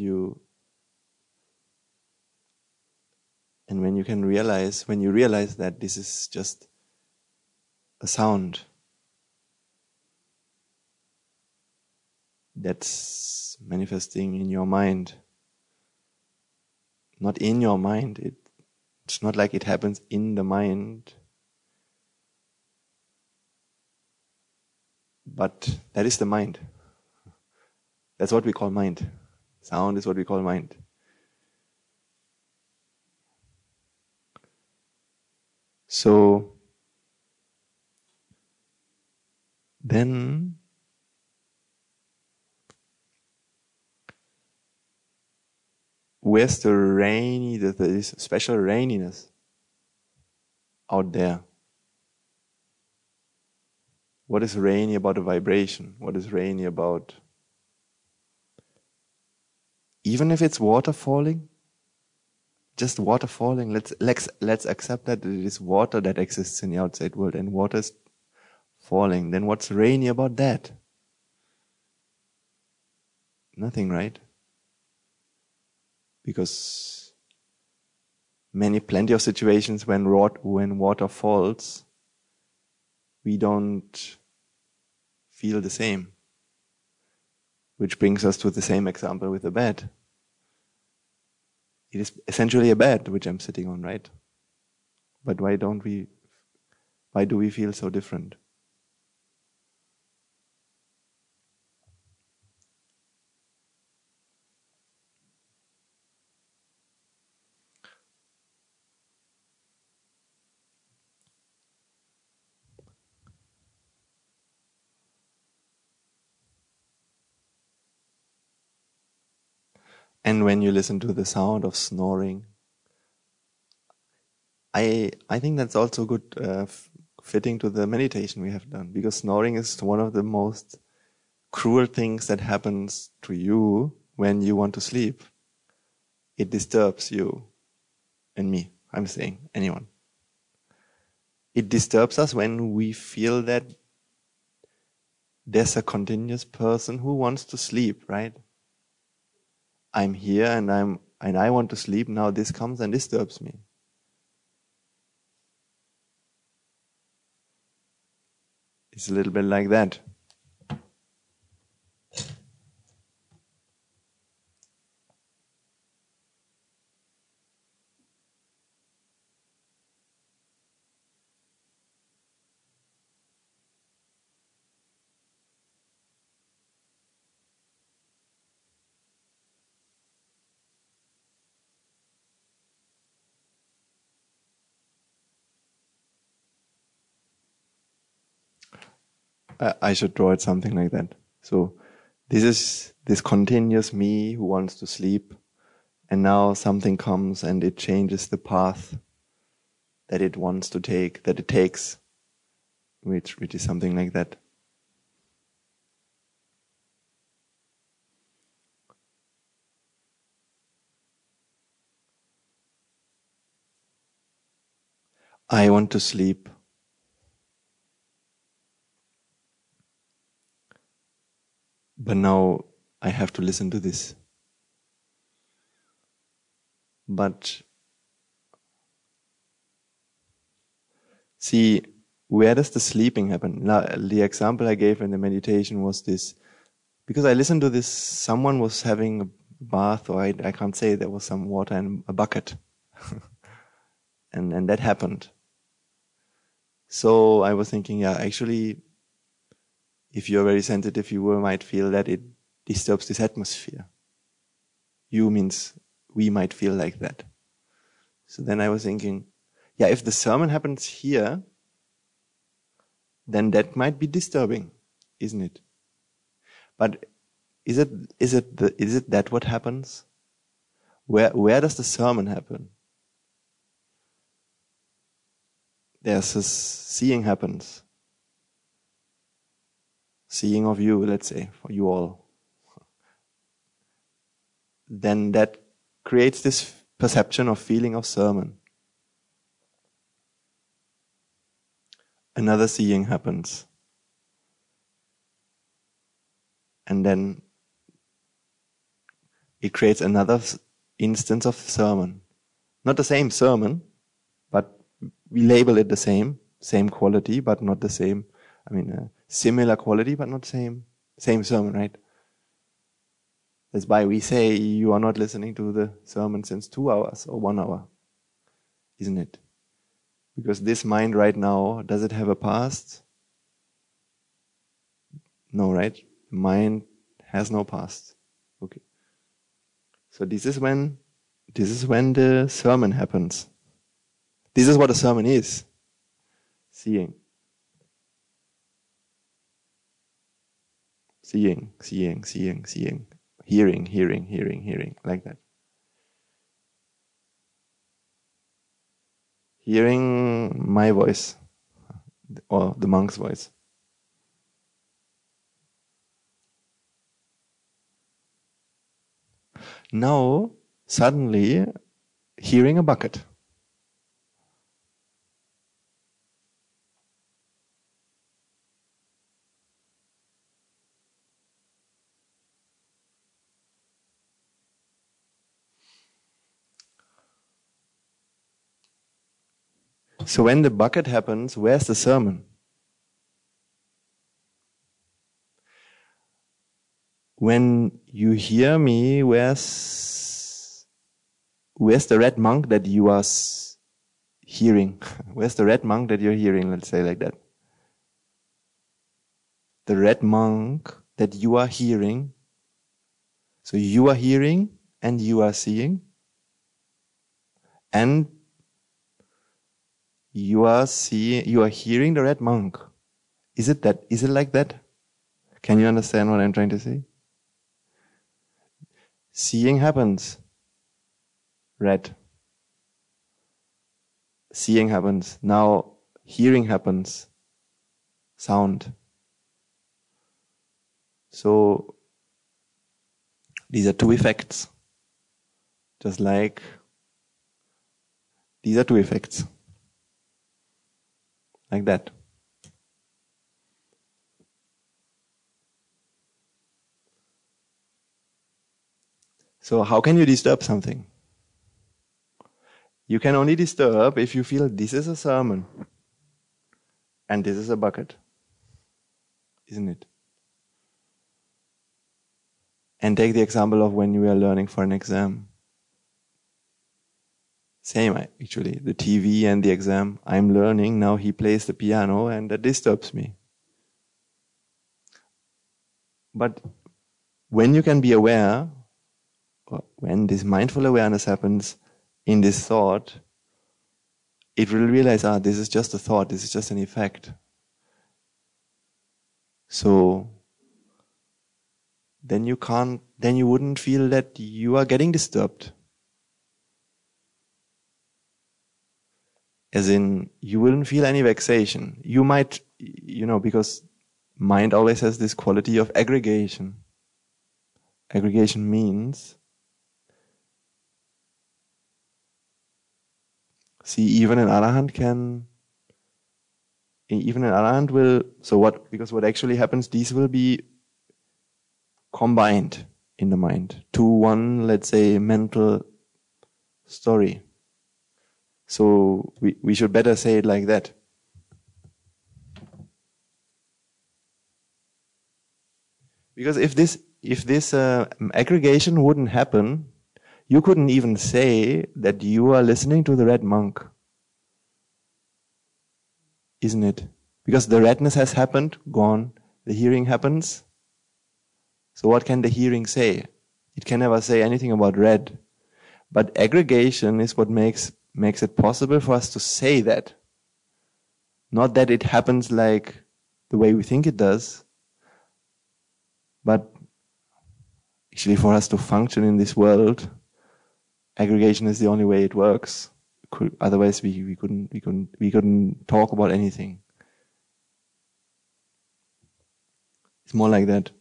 when you realize that this is just a sound that's manifesting in your mind, not in your mind. It's not like it happens in the mind, but that is the mind. That's what we call mind. Sound is what we call mind. So then where's the special raininess out there? What is rainy about a vibration? What is rainy about? Even if it's water falling, just water falling, let's accept that it is water that exists in the outside world and water is falling. Then what's rainy about that? Nothing, right? Because plenty of situations when water falls, we don't feel the same. Which brings us to the same example with the bed. It is essentially a bed which I'm sitting on, right? But why do we feel so different? And when you listen to the sound of snoring, I think that's also good fitting to the meditation we have done, because snoring is one of the most cruel things that happens to you when you want to sleep. It disturbs you and me. I'm saying anyone. It disturbs us when we feel that there's a continuous person who wants to sleep, right? I'm here and I want to sleep. Now this comes and disturbs me. It's a little bit like that. I should draw it something like that. So this is this continuous me who wants to sleep, and now something comes and it changes the path that it wants to take, that it takes, which is something like that. I want to sleep. but now I have to listen to this. But see, where does the sleeping happen? Now, the example I gave in the meditation was this. Because I listened to this, someone was having a bath, or I can't say, there was some water in a bucket. and that happened. So I was thinking, yeah, actually, if you're very sensitive, you might feel that it disturbs this atmosphere. You means we might feel like that. So then I was thinking, yeah, if the sermon happens here, then that might be disturbing, isn't it? But is it that what happens? Where does the sermon happen? There's this seeing happens. Seeing of you, let's say, for you all. Then that creates this perception of feeling of sermon. Another seeing happens. And then it creates another instance of sermon. Not the same sermon, but we label it the same quality, but not the same. Similar quality, but not same sermon, right? That's why we say you are not listening to the sermon since 2 hours or 1 hour, isn't it? Because this mind right now, does it have a past? No, right? Mind has no past. Okay. So this is when the sermon happens. This is what a sermon is. Seeing. Seeing. Hearing, like that. Hearing my voice, or the monk's voice. Now, suddenly, hearing a bucket. So when the bucket happens, where's the sermon? When you hear me, where's the red monk that you are hearing? Where's the red monk that you're hearing? Let's say like that. The red monk that you are hearing. So you are hearing and you are seeing. And you are hearing the red monk. Is it like that? Can you understand what I'm trying to say? Seeing happens. Red. Seeing happens. Now hearing happens. Sound. So these are two effects. Just like these are two effects. Like that. So how can you disturb something? You can only disturb if you feel this is a sermon and this is a bucket. Isn't it? And take the example of when you are learning for an exam. Same, actually. The TV and the exam. I'm learning, now he plays the piano and that disturbs me. But when you can be aware, or when this mindful awareness happens in this thought, it will realize, this is just a thought, this is just an effect. So then you wouldn't feel that you are getting disturbed. As in, you wouldn't feel any vexation. You might, because mind always has this quality of aggregation. Aggregation means, see, even an arahant will, because what actually happens, these will be combined in the mind to one, let's say, mental story. So we should better say it like that. Because if this aggregation wouldn't happen, you couldn't even say that you are listening to the red monk, isn't it? Because the redness has happened, gone, the hearing happens. So what can the hearing say? It can never say anything about red. But aggregation is what makes it possible for us to say that. Not that it happens like the way we think it does, but actually for us to function in this world, aggregation is the only way it works. Otherwise we couldn't talk about anything. It's more like that.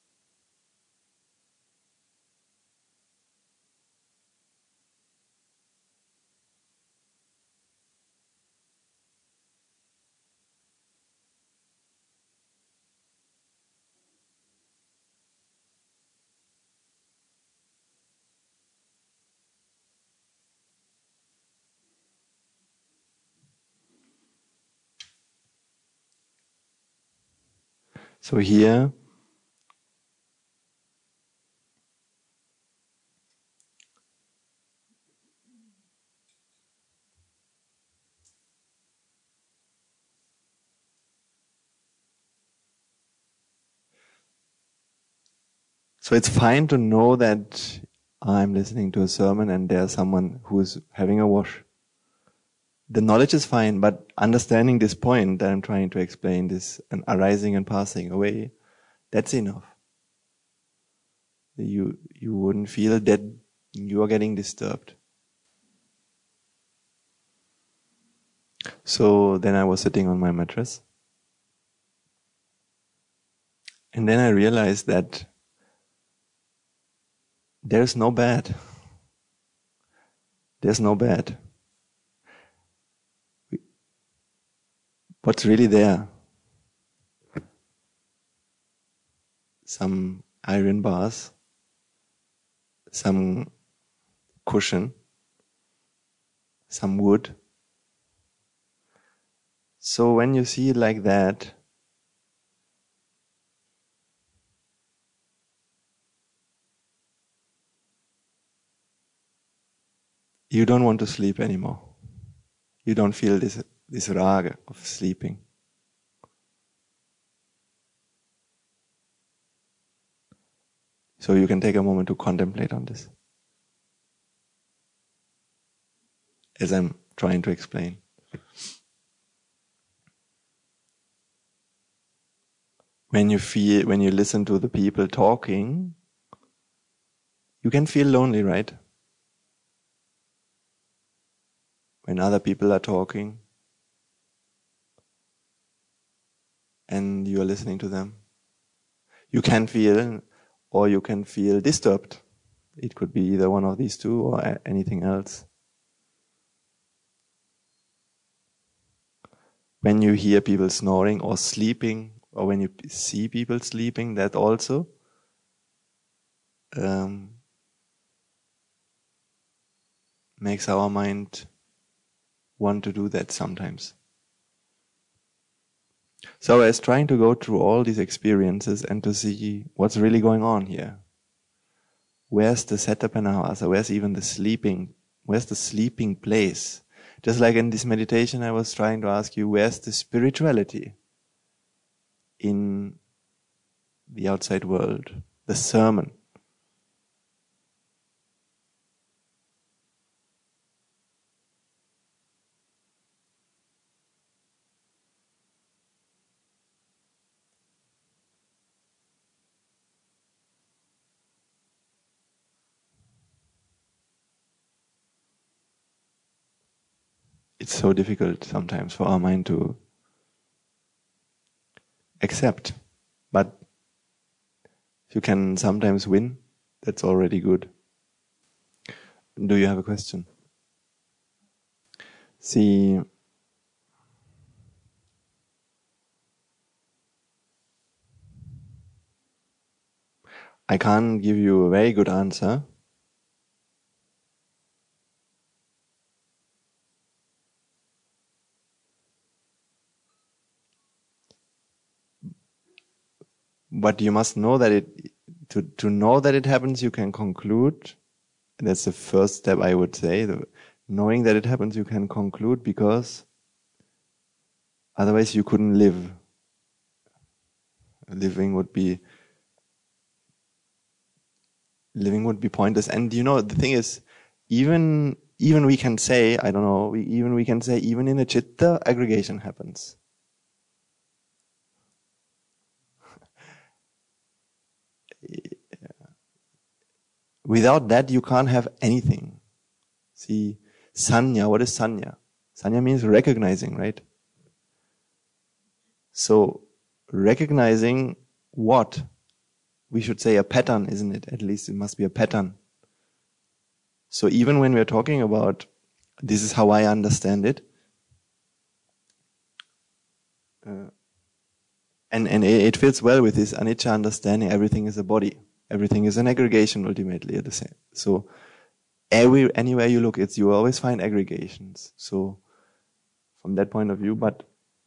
So here, so it's fine to know that I'm listening to a sermon and there's someone who's having a wash. The knowledge is fine, but understanding this point that I'm trying to explain, this an arising and passing away, that's enough. You wouldn't feel that you are getting disturbed. So then I was sitting on my mattress. And then I realized that there's no bad. There's no bad. What's really there? Some iron bars, some cushion, some wood. So when you see it like that, you don't want to sleep anymore. You don't feel this raga of sleeping. So you can take a moment to contemplate on this, as I'm trying to explain. When you listen to the people talking, you can feel lonely, right? When other people are talking and you are listening to them. You can feel, or you can feel disturbed. It could be either one of these two or anything else. When you hear people snoring or sleeping, or when you see people sleeping, that also makes our mind want to do that sometimes. So I was trying to go through all these experiences and to see what's really going on here. Where's the Setapanavasa? Where's even the sleeping? Where's the sleeping place? Just like in this meditation, I was trying to ask you, where's the spirituality in the outside world? The sermon. It's so difficult sometimes for our mind to accept. But if you can sometimes win, that's already good. Do you have a question? See, I can't give you a very good answer. But you must know that to know that it happens, you can conclude. That's the first step, I would say. Knowing that it happens, you can conclude, because otherwise you couldn't live. Living would be pointless. And the thing is, even we can say, I don't know, we can say even in a chitta, aggregation happens. Without that, you can't have anything. See, sanya, what is sanya? Sanya means recognizing, right? So, recognizing what? We should say a pattern, isn't it? At least it must be a pattern. So even when we're talking about, this is how I understand it, and it fits well with this anicca understanding, everything is a body. Everything is an aggregation ultimately at the same. So anywhere you look, you always find aggregations. So from that point of view, but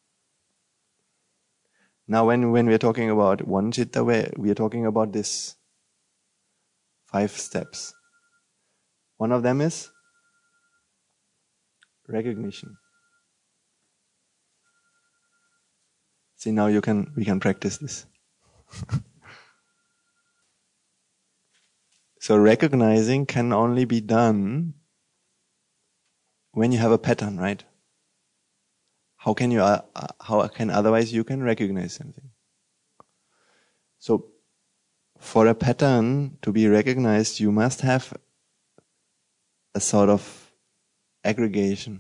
now when we're talking about one citta, we are talking about this 5 steps. One of them is recognition. See, now we can practice this. So recognizing can only be done when you have a pattern, right? How can otherwise you can recognize something? So for a pattern to be recognized, you must have a sort of aggregation.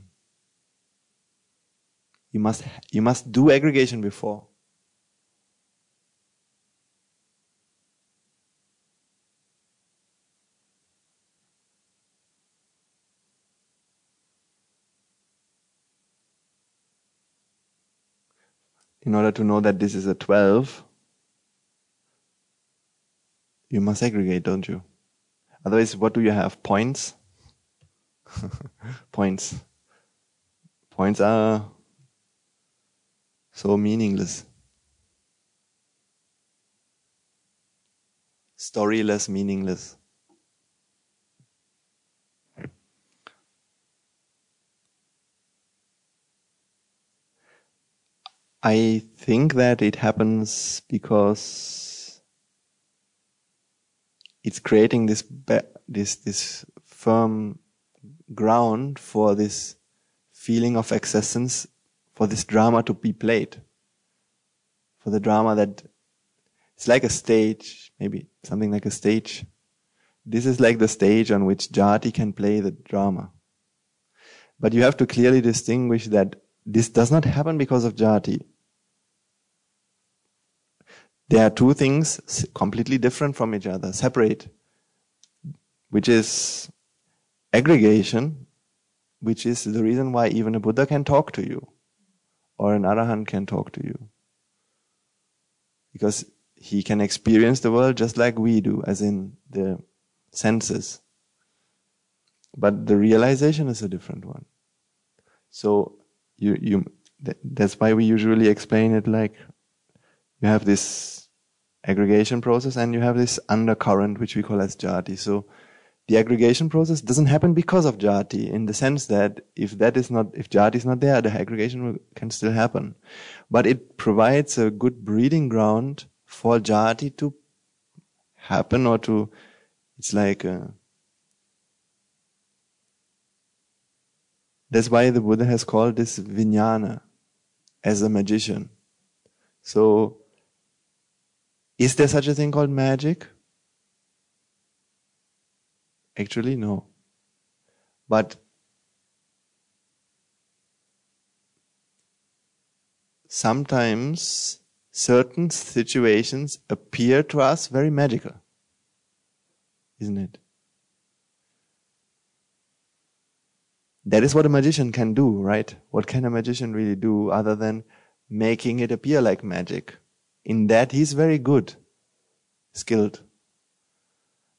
You must do aggregation before. In order to know that this is a 12, you must aggregate, don't you? Otherwise, what do you have? Points? Points. Points are so meaningless. Storyless, meaningless. I think that it happens because it's creating this firm ground for this feeling of existence, for this drama to be played. For the drama that it's like a stage, maybe something like a stage. This is like the stage on which jati can play the drama. But you have to clearly distinguish that this does not happen because of jati. There are 2 things completely different from each other, separate, which is aggregation, which is the reason why even a Buddha can talk to you, or an Arahant can talk to you. Because he can experience the world just like we do, as in the senses. But the realization is a different one. So that's why we usually explain it like, you have this aggregation process and you have this undercurrent, which we call as jati. So the aggregation process doesn't happen because of jati, in the sense that if jati is not there, the aggregation can still happen. But it provides a good breeding ground for jati to happen, or it's like that's why the Buddha has called this vijnana, as a magician. So, is there such a thing called magic? Actually, no. But sometimes certain situations appear to us very magical, isn't it? That is what a magician can do, right? What can a magician really do other than making it appear like magic? In that he's very good, skilled.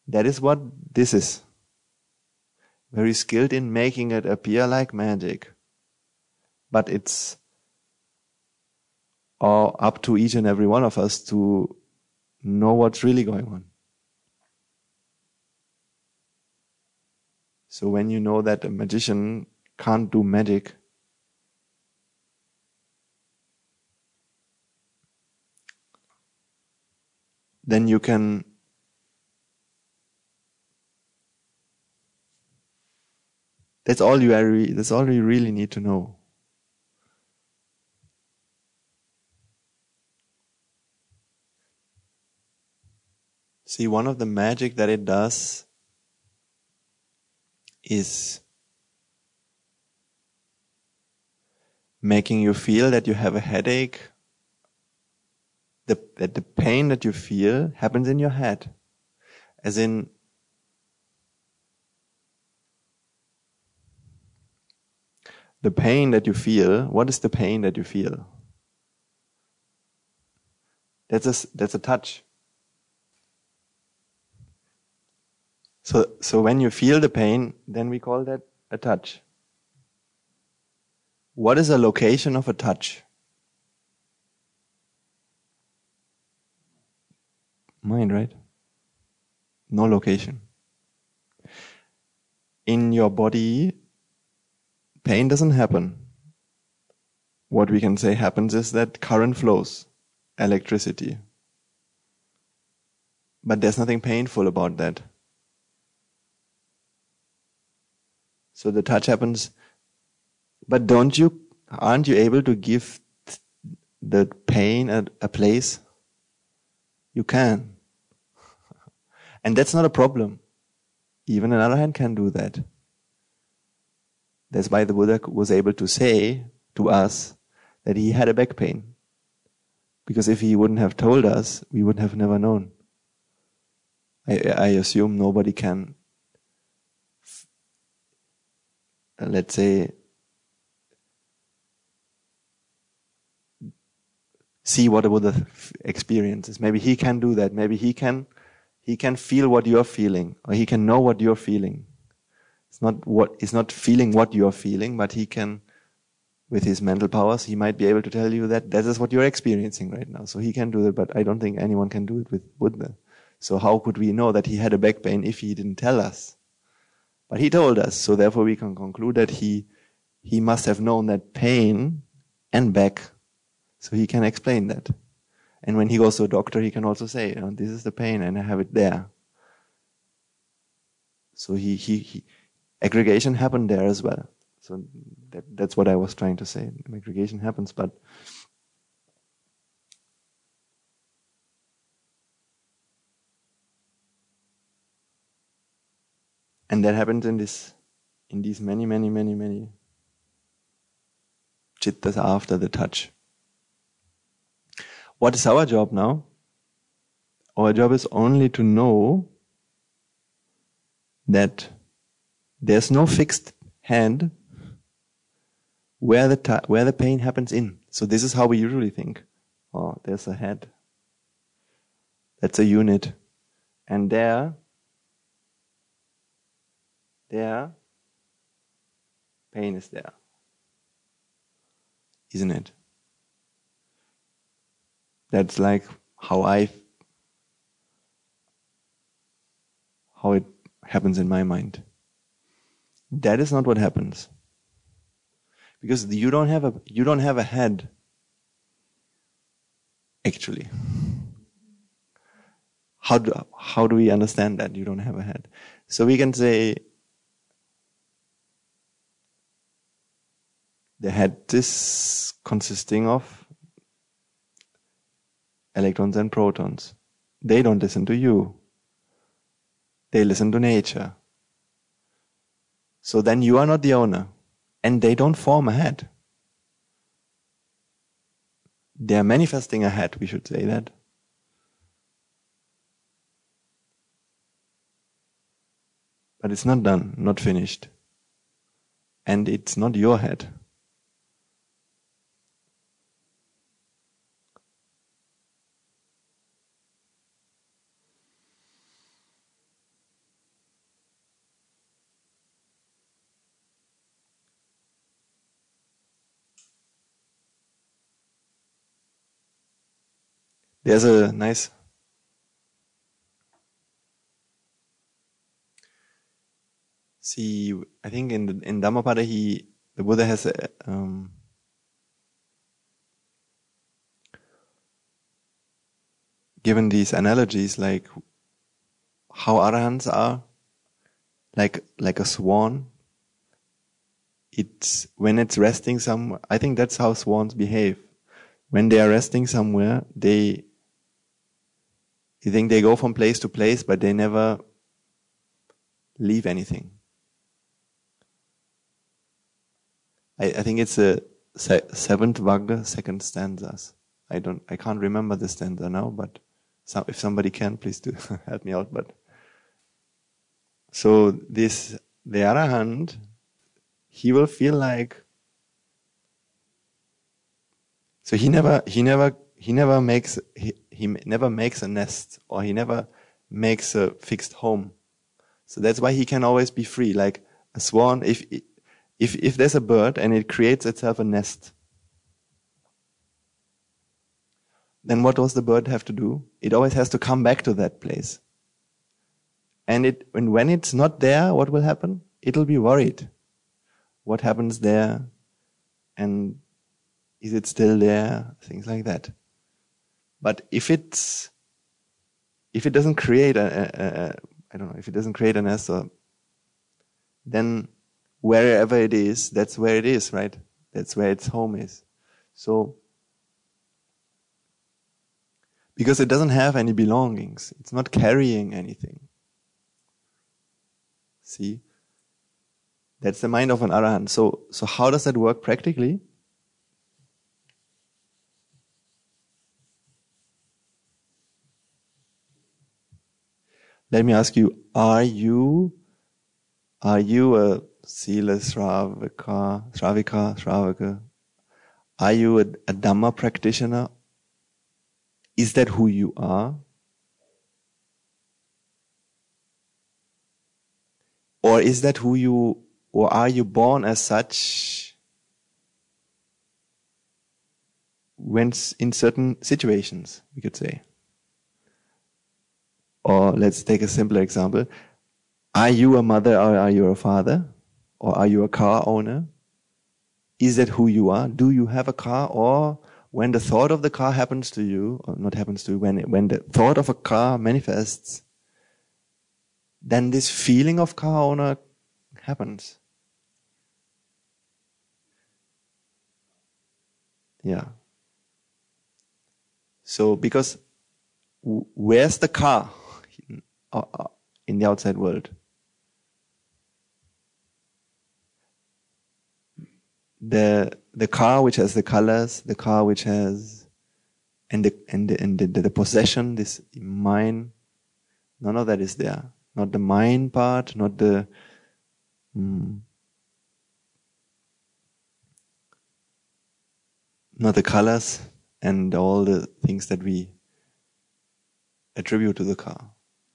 That is what this is. Very skilled in making it appear like magic. But it's all up to each and every one of us to know what's really going on. So when you know that a magician can't do magic, then you can that's all you really need to know. See, one of the magic that it does is making you feel that you have a headache, that the pain that you feel happens in your head. As in, the pain that you feel, what is the pain that you feel? That's a touch. So when you feel the pain, then we call that a touch. What is a location of a touch? Mind, right? No location. In your body, pain doesn't happen. What we can say happens is that current flows, electricity. But there's nothing painful about that. So the touch happens, but aren't you able to give the pain a place? You can. And that's not a problem. Even another hand can do that. That's why the Buddha was able to say to us that he had a back pain. Because if he wouldn't have told us, we would have never known. I assume nobody can, let's say, see what a Buddha experiences. Maybe he can do that. Maybe he can feel what you're feeling, or he can know what you're feeling. It's not feeling what you're feeling, but he can, with his mental powers, he might be able to tell you that is what you're experiencing right now. So he can do that, but I don't think anyone can do it with Buddha. So how could we know that he had a back pain if he didn't tell us? But he told us, so therefore we can conclude that he must have known that pain and back, so he can explain that. And when he goes to a doctor, he can also say, this is the pain and I have it there. So he aggregation happened there as well. So that's what I was trying to say. Aggregation happens, but and that happens in these many chittas after the touch. What is our job now? Our job is only to know that there's no fixed hand where the pain happens in. So this is how we usually think. Oh, there's a head. That's a unit. And there, pain is there. Isn't it? That's like how it happens in my mind. That is not what happens. Because you don't have a head. Actually. How do we understand that you don't have a head? So we can say the head is consisting of electrons and protons. They don't listen to you. They listen to nature. So then you are not the owner. And they don't form a head. They are manifesting a head, we should say that. But it's not done, not finished. And it's not your head. There's a nice... See, I think in Dhammapada the Buddha has given these analogies like how arahants are like a swan. It's when it's resting somewhere. I think that's how swans behave. When they are resting somewhere, you think they go from place to place, but they never leave anything. I think it's a seventh Vagga, second stanzas. I can't remember the stanza now, but if somebody can, please do help me out. But so the Arahant, he will feel like, so he never makes a nest, or he never makes a fixed home. So that's why he can always be free, like a swan. If there's a bird and it creates itself a nest, then what does the bird have to do? It always has to come back to that place. And when it's not there, what will happen? It'll be worried. What happens there? And is it still there? Things like that. But if it doesn't create if it doesn't create a nest, then wherever it is, that's where it is, right? That's where its home is. So, because it doesn't have any belongings, it's not carrying anything. See? That's the mind of an Arahant. So how does that work practically? Let me ask you, are you a Sila Shravika? Are you a Dhamma practitioner? Is that who you are? Or is that or are you born as such when in certain situations, we could say? Or let's take a simpler example. Are you a mother or are you a father? Or are you a car owner? Is that who you are? Do you have a car? Or when the thought of the car happens to you, or not happens to you, when the thought of a car manifests, then this feeling of car owner happens. Yeah. So, because where's the car in the outside world? The car which has the colors, the car which has and the possession, this mine, none of that is there. Not the mine part, not the not the colors and all the things that we attribute to the car.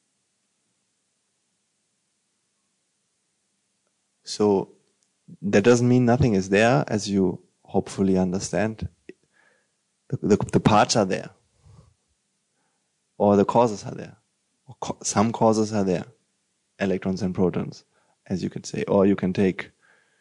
So that doesn't mean nothing is there, as you hopefully understand. The parts are there, or the causes are there. Some causes are there, electrons and protons, as you could say. Or you can take,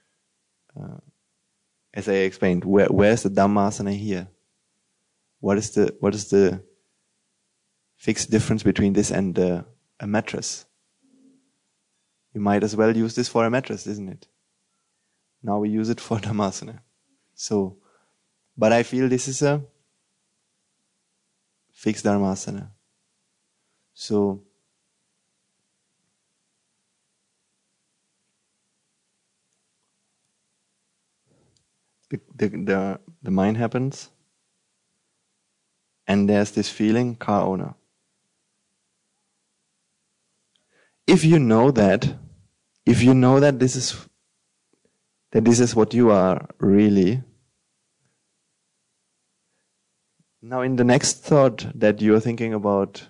as I explained, where's the Dhammasana here? What is the fixed difference between this and a mattress? You might as well use this for a mattress, isn't it? Now we use it for Dhammasana. So, but I feel this is a fixed Dharmasana. So, the mind happens, and there's this feeling, car owner. If you know that this is what you are really, now in the next thought that you're thinking about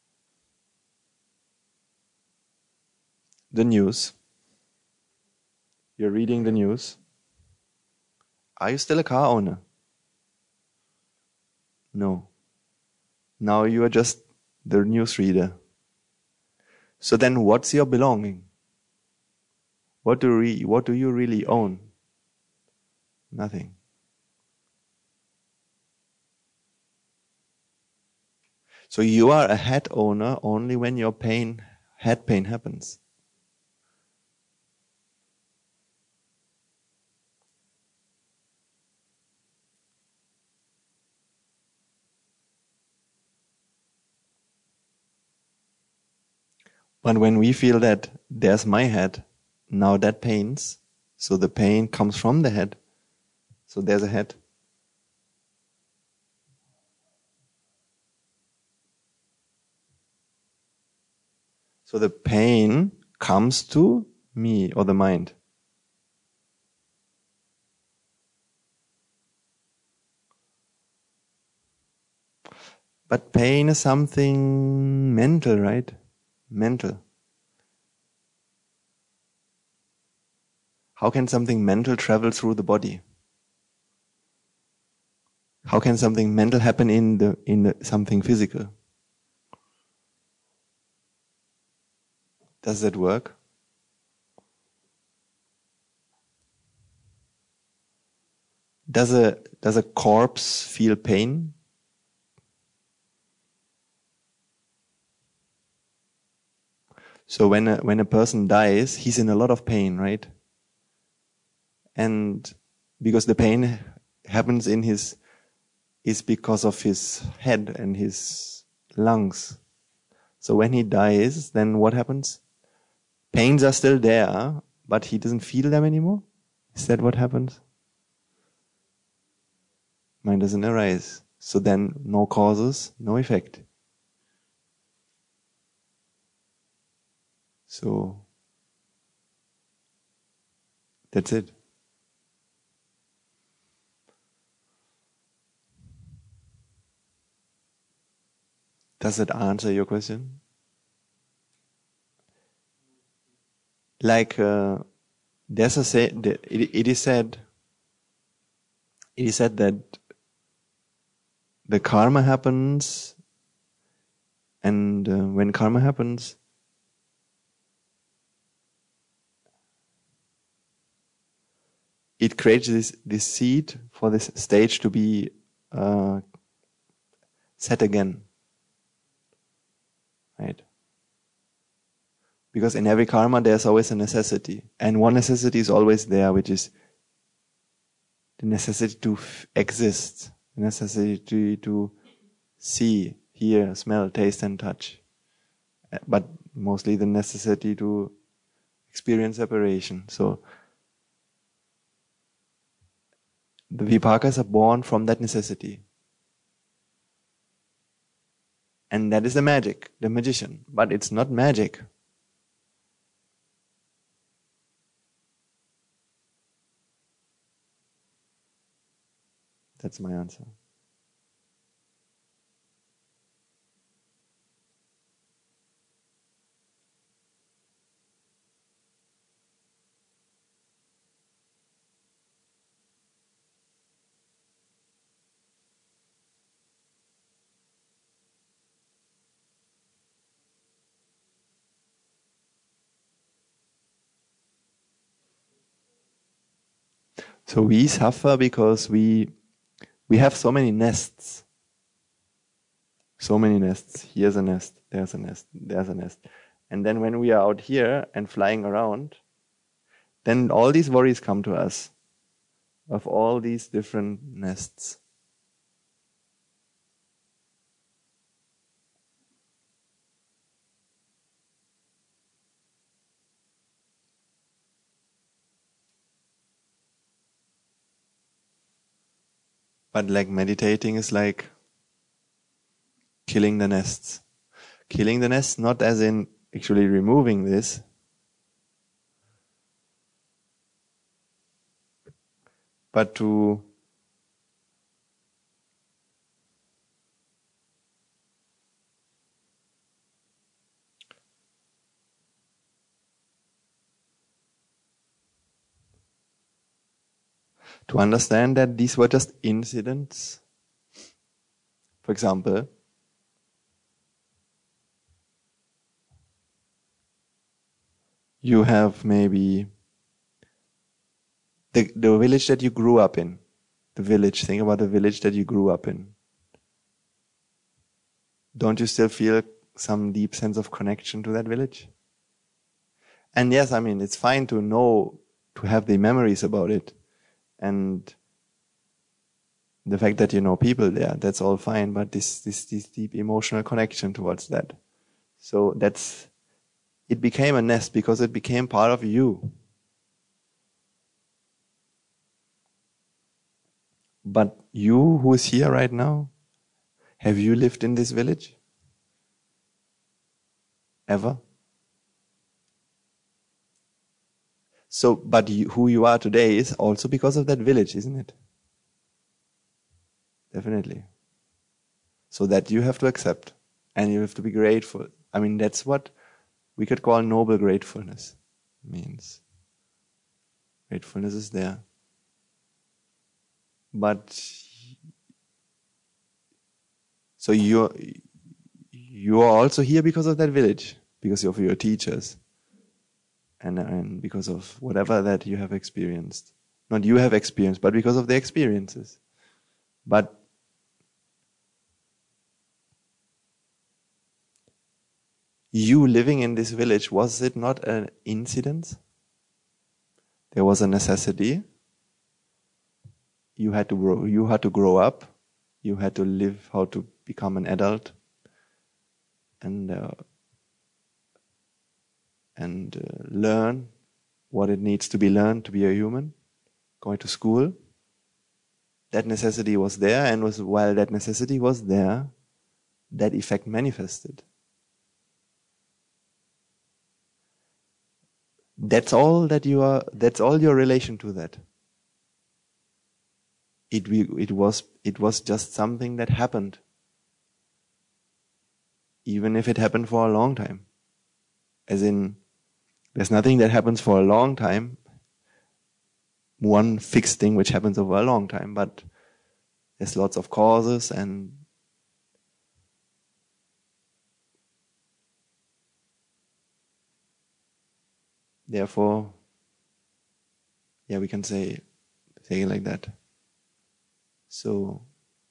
the news, you're reading the news, are you still a car owner? No. Now you are just the newsreader. So then what's your belonging? What do you really own? Nothing. So you are a head owner only when your head pain happens. But when we feel that there's my head, now that pains, so the pain comes from the head, so there's a head. So the pain comes to me or the mind. But pain is something mental, right? Mental. How can something mental travel through the body? How can something mental happen in something physical? Does that work? Does a corpse feel pain? So when a person dies, he's in a lot of pain, right? And because the pain happens is because of his head and his lungs. So when he dies, then what happens? Pains are still there, but he doesn't feel them anymore? Is that what happens? Mind doesn't arise. So then no causes, no effect. So that's it. Does that answer your question? Like there's it is said that the karma happens, and when karma happens, it creates this seed for this stage to be set again, right? Because in every karma there's always a necessity, and one necessity is always there, which is the necessity to exist, the necessity to see, hear, smell, taste, and touch, but mostly the necessity to experience separation. So the vipakas are born from that necessity. And that is the magic, the magician. But it's not magic. That's my answer. So we suffer because we have so many nests. So many nests. Here's a nest, there's a nest, there's a nest. And then when we are out here and flying around, then all these worries come to us of all these different nests. But like meditating is like killing the nests. Killing the nests not as in actually removing this, but to understand that these were just incidents. For example, you have maybe the village that you grew up in. The village. Think about the village that you grew up in. Don't you still feel some deep sense of connection to that village? And yes, I mean, it's fine to know, to have the memories about it. And the fact that you know people there, that's all fine, but this deep emotional connection towards that. So it became a nest because it became part of you. But you who is here right now, have you lived in this village? Ever? So, but who you are today is also because of that village, isn't it? Definitely. So that you have to accept and you have to be grateful. I mean, that's what we could call noble gratefulness. Means gratefulness is there. But so you are also here because of that village, because of your teachers, and because of whatever that you have experienced. Not you have experienced, but because of the experiences. But you living in this village, was it not an incident? There was a necessity. You had to grow. You had to grow up. You had to live how to become an adult, and learn what it needs to be learned to be a human. Going to school. That necessity was there, and while that necessity was there, that effect manifested. That's all that you are. That's all your relation to that. It was just something that happened, even if it happened for a long time. As in, there's nothing that happens for a long time. One fixed thing which happens over a long time, but there's lots of causes, and therefore, yeah, we can say it like that. So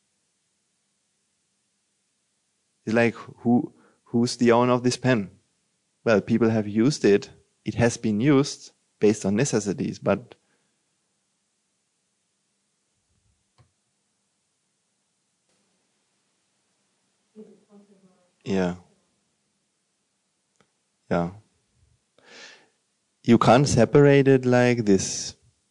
it's like, who's the owner of this pen? Well, people have used it. It has been used based on necessities, but yeah. You can't separate it like this.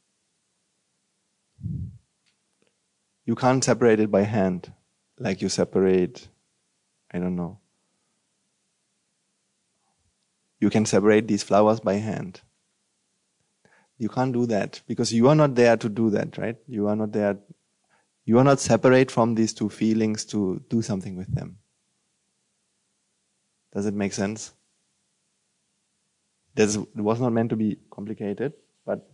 You can't separate it by hand, like you separate, I don't know. You can separate these flowers by hand. You can't do that because you are not there to do that, right? You are not there. You are not separate from these two feelings to do something with them. Does it make sense? It was not meant to be complicated, but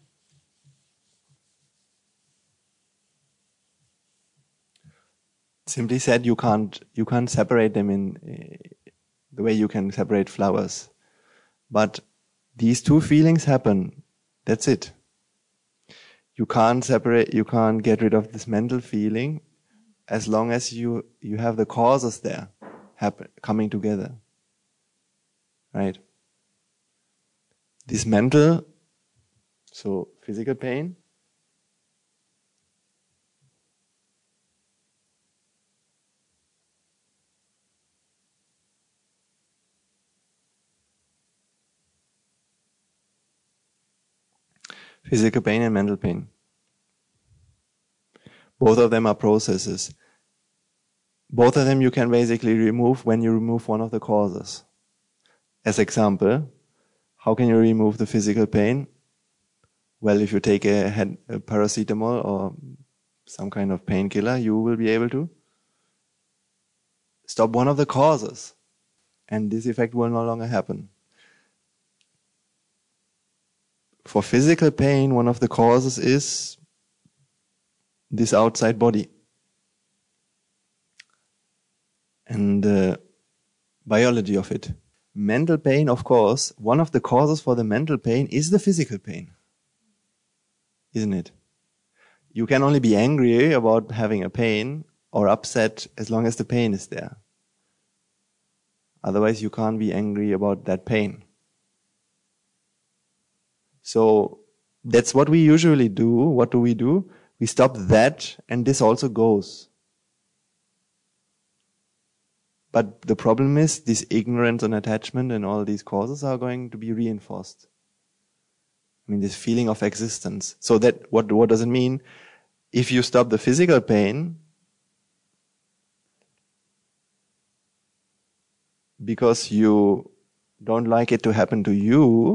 simply said, you can't separate them in the way you can separate flowers. But these two feelings happen. That's it. You can't get rid of this mental feeling as long as you have the causes there coming together. Right? This mental, so physical pain, and mental pain. Both of them are processes. Both of them you can basically remove when you remove one of the causes. As example, how can you remove the physical pain? Well, if you take a paracetamol or some kind of painkiller, you will be able to stop one of the causes, and this effect will no longer happen. For physical pain, one of the causes is this outside body and the biology of it. mental pain, of course, one of the causes for the mental pain is the physical pain. Isn't it? You can only be angry about having a pain or upset as long as the pain is there. Otherwise, you can't be angry about that pain. So that's what we usually do. What do? We stop that, and this also goes. But the problem is, this ignorance and attachment and all these causes are going to be reinforced. I mean, this feeling of existence. So that, what does it mean? If you stop the physical pain, because you don't like it to happen to you,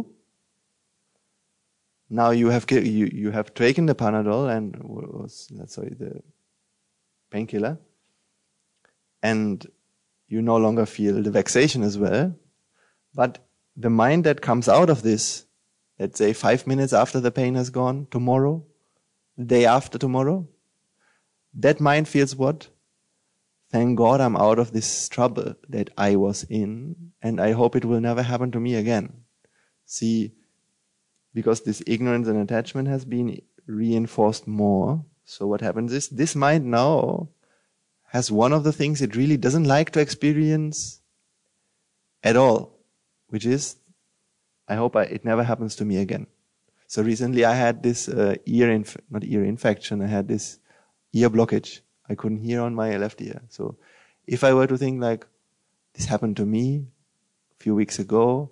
now you have taken the Panadol and the painkiller, and you no longer feel the vexation as well. But the mind that comes out of this, let's say 5 minutes after the pain has gone, tomorrow, the day after tomorrow, that mind feels what? Thank God I'm out of this trouble that I was in, and I hope it will never happen to me again. See, because this ignorance and attachment has been reinforced more, so what happens is, this mind now has one of the things it really doesn't like to experience at all, which is, I hope it never happens to me again. So recently I had this not ear infection, I had this ear blockage. I couldn't hear on my left ear. So if I were to think like, this happened to me a few weeks ago,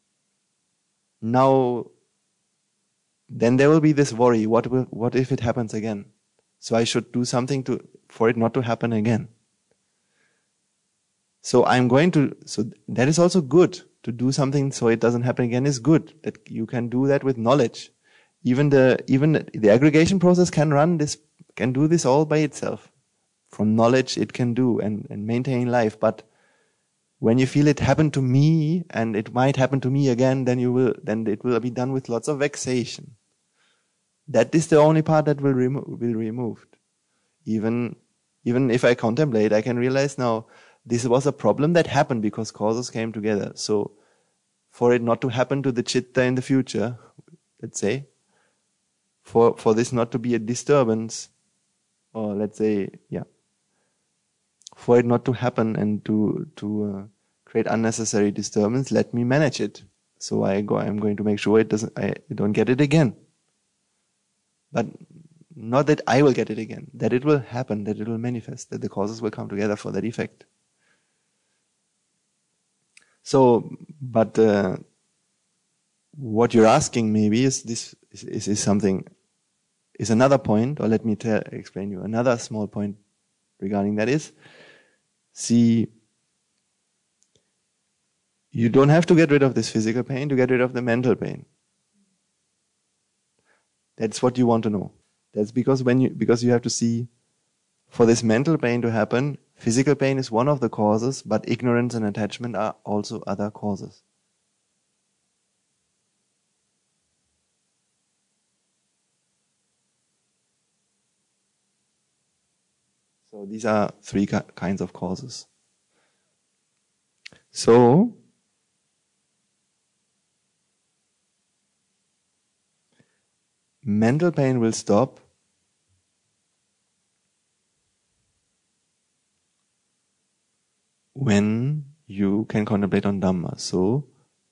now, then there will be this worry, what if it happens again? So I should do something for it not to happen again. So that is also good. To do something so it doesn't happen again is good. That you can do that with knowledge. Even the aggregation process can do this all by itself. From knowledge it can do and maintain life. But when you feel it happened to me and it might happen to me again, then it will be done with lots of vexation. That is the only part that will be removed. Even if I contemplate, I can realize now this was a problem that happened because causes came together. So for it not to happen to the chitta in the future, let's say, for this not to be a disturbance, or let's say, for it not to happen and to create unnecessary disturbance, let me manage it. So I'm going to make sure I don't get it again. But not that I will get it again, that it will happen, that it will manifest, that the causes will come together for that effect. So, but what you're asking maybe is another point, or let me explain you another small point regarding that is, see, you don't have to get rid of this physical pain to get rid of the mental pain. That's what you want to know. That's because you have to see, for this mental pain to happen, physical pain is one of the causes, but ignorance and attachment are also other causes. So these are three kinds of causes. So, mental pain will stop when you can contemplate on Dhamma. So,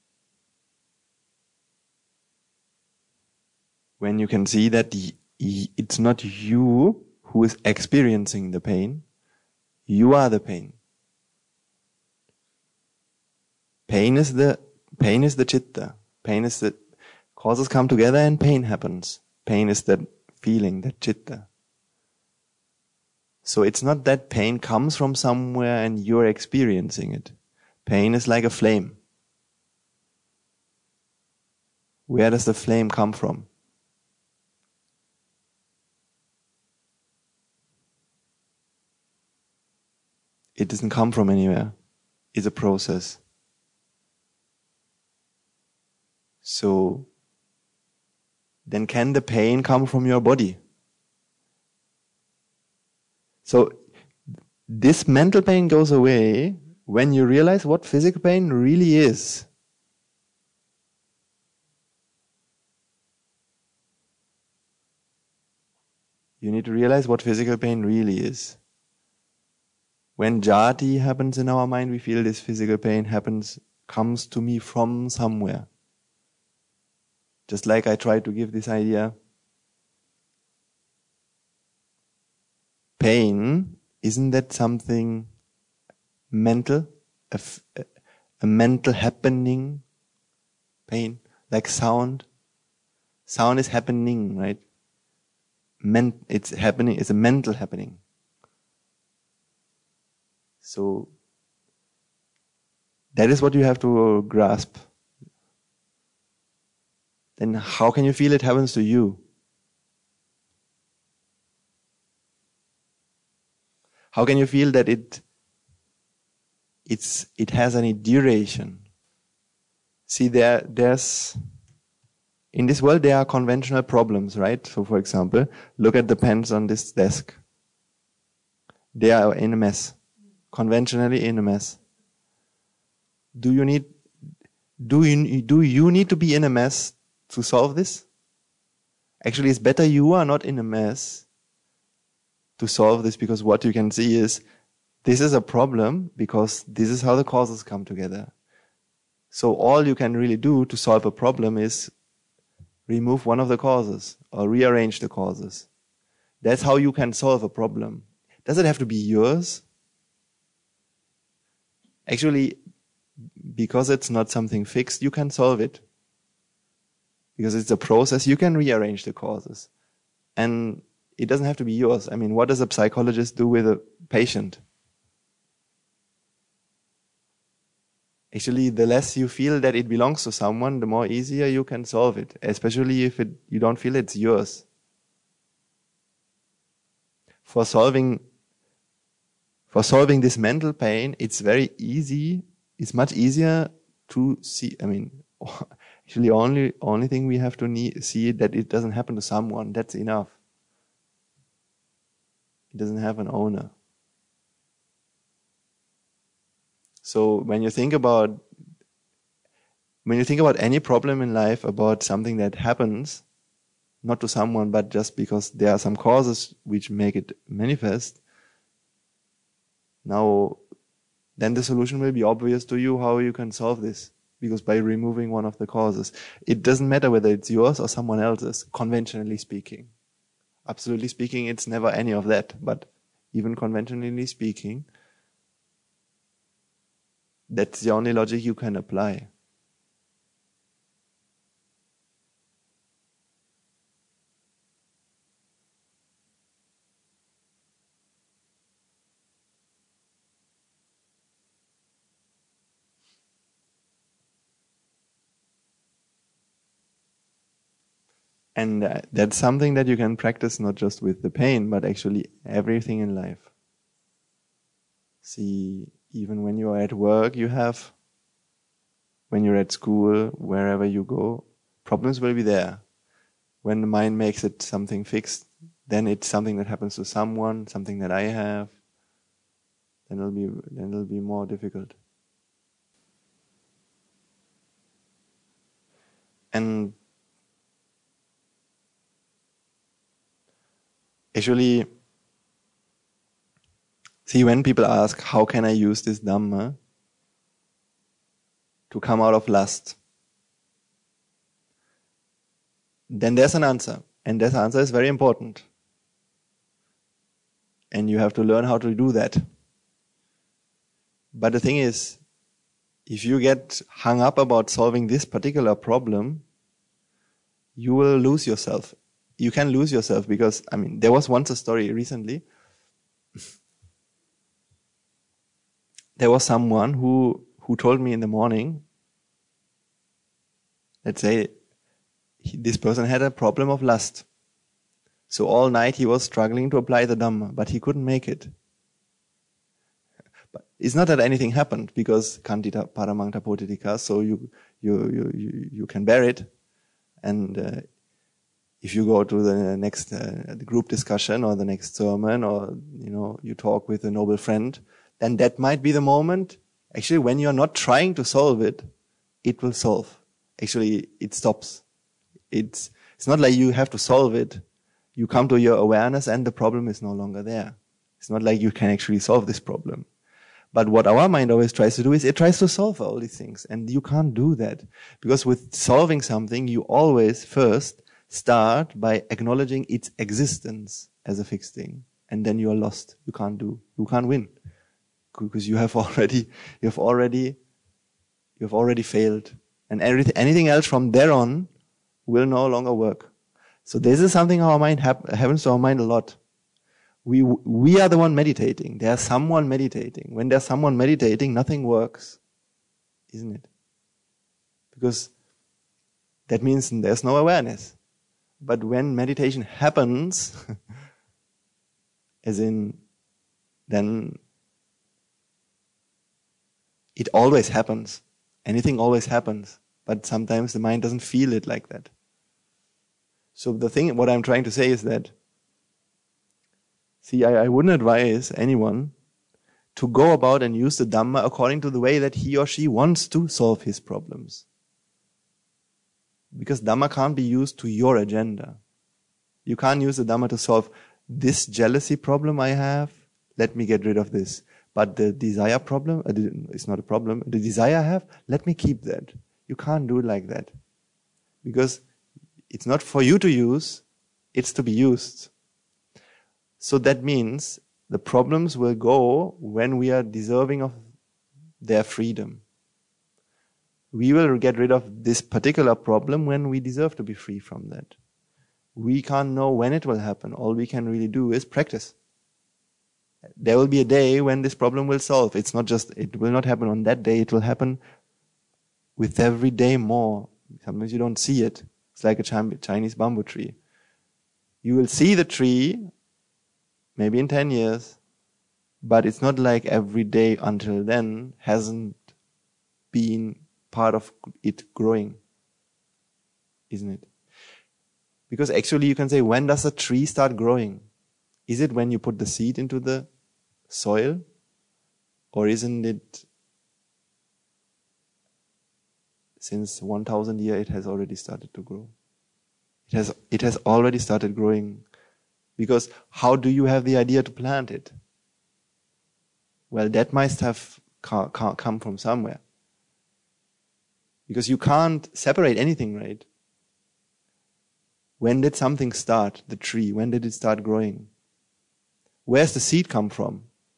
when you can see that it's not you who is experiencing the pain, you are the pain. Pain is the chitta. Pain is the causes come together and pain happens. Pain is that feeling, that chitta. So it's not that pain comes from somewhere and you're experiencing it. Pain is like a flame. Where does the flame come from? It doesn't come from anywhere. It's a process. So, then can the pain come from your body? So, this mental pain goes away when you realize what physical pain really is, you need to realize what physical pain really is. When jati happens in our mind, we feel this physical pain comes to me from somewhere. Just like I tried to give this idea, pain, isn't that something mental? A mental happening? Pain? Like sound? Sound is happening, right? It's happening, it's a mental happening. So, that is what you have to grasp. Then how can you feel it happens to you? How can you feel that it has any duration? See, there's in this world there are conventional problems, right? So for example, look at the pens on this desk. They are in a mess. Conventionally in a mess. Do you need to be in a mess to solve this? Actually, it's better you are not in a mess to solve this, because what you can see is this is a problem because this is how the causes come together. So all you can really do to solve a problem is remove one of the causes or rearrange the causes. That's how you can solve a problem. Does it have to be yours? Actually, because it's not something fixed, you can solve it. Because it's a process, you can rearrange the causes. And it doesn't have to be yours. I mean, what does a psychologist do with a patient? Actually, the less you feel that it belongs to someone, the more easier you can solve it. Especially if you don't feel it's yours. For solving this mental pain, it's very easy. It's much easier to see. I mean, actually, only thing we have to see that it doesn't happen to someone. That's enough. It doesn't have an owner. So when you think about any problem in life, about something that happens, not to someone, but just because there are some causes which make it manifest, now, then the solution will be obvious to you how you can solve this. Because by removing one of the causes, it doesn't matter whether it's yours or someone else's, conventionally speaking. Absolutely speaking, it's never any of that. But even conventionally speaking, that's the only logic you can apply. And that's something that you can practice not just with the pain, but actually everything in life. See, even when you're at work, when you're at school, wherever you go, problems will be there. When the mind makes it something fixed, then it's something that happens to someone, something that I have, then it'll be more difficult. And actually, see, when people ask, how can I use this Dhamma to come out of lust? Then there's an answer. And that answer is very important. And you have to learn how to do that. But the thing is, if you get hung up about solving this particular problem, you will lose yourself. You can lose yourself because, I mean, there was once a story recently. There was someone who told me in the morning, let's say, this person had a problem of lust. So all night he was struggling to apply the Dhamma, but he couldn't make it. But it's not that anything happened, because Kantita Paramangta Potitika, so you can bear it. And if you go to the next the group discussion or the next sermon, or you talk with a noble friend, then that might be the moment Actually, when you're not trying to solve it, it will solve. Actually, it stops. It's not like you have to solve it. You come to your awareness and the problem is no longer there. It's not like you can actually solve this problem. But what our mind always tries to do is it tries to solve all these things. And you can't do that. Because with solving something, you always first start by acknowledging its existence as a fixed thing. And then you are lost. You can't win. Because you have already failed. And anything else from there on will no longer work. So this is something our mind happens to our mind a lot. We are the one meditating. There's someone meditating. When there's someone meditating, nothing works. Isn't it? Because that means there's no awareness. But when meditation happens, as in, then it always happens. Anything always happens. But sometimes the mind doesn't feel it like that. So what I'm trying to say is that, see, I wouldn't advise anyone to go about and use the Dhamma according to the way that he or she wants to solve his problems. Because Dhamma can't be used to your agenda. You can't use the Dhamma to solve this jealousy problem I have. Let me get rid of this. But the desire problem, it's not a problem. The desire I have, let me keep that. You can't do it like that. Because it's not for you to use, it's to be used. So that means the problems will go when we are deserving of their freedom. We will get rid of this particular problem when we deserve to be free from that. We can't know when it will happen. All we can really do is practice. There will be a day when this problem will solve. It will not happen on that day. It will happen with every day more. Sometimes you don't see it. It's like a Chinese bamboo tree. You will see the tree maybe in 10 years, but it's not like every day until then hasn't been part of it growing. Isn't it? Because actually you can say, when does a tree start growing? Is it when you put the seed into the soil? Or isn't it since 1,000 years it has already started to grow? It has already started growing. Because how do you have the idea to plant it? Well, that must have come from somewhere. Because you can't separate anything, right? When did something start, the tree? When did it start growing? Where's the seed come from?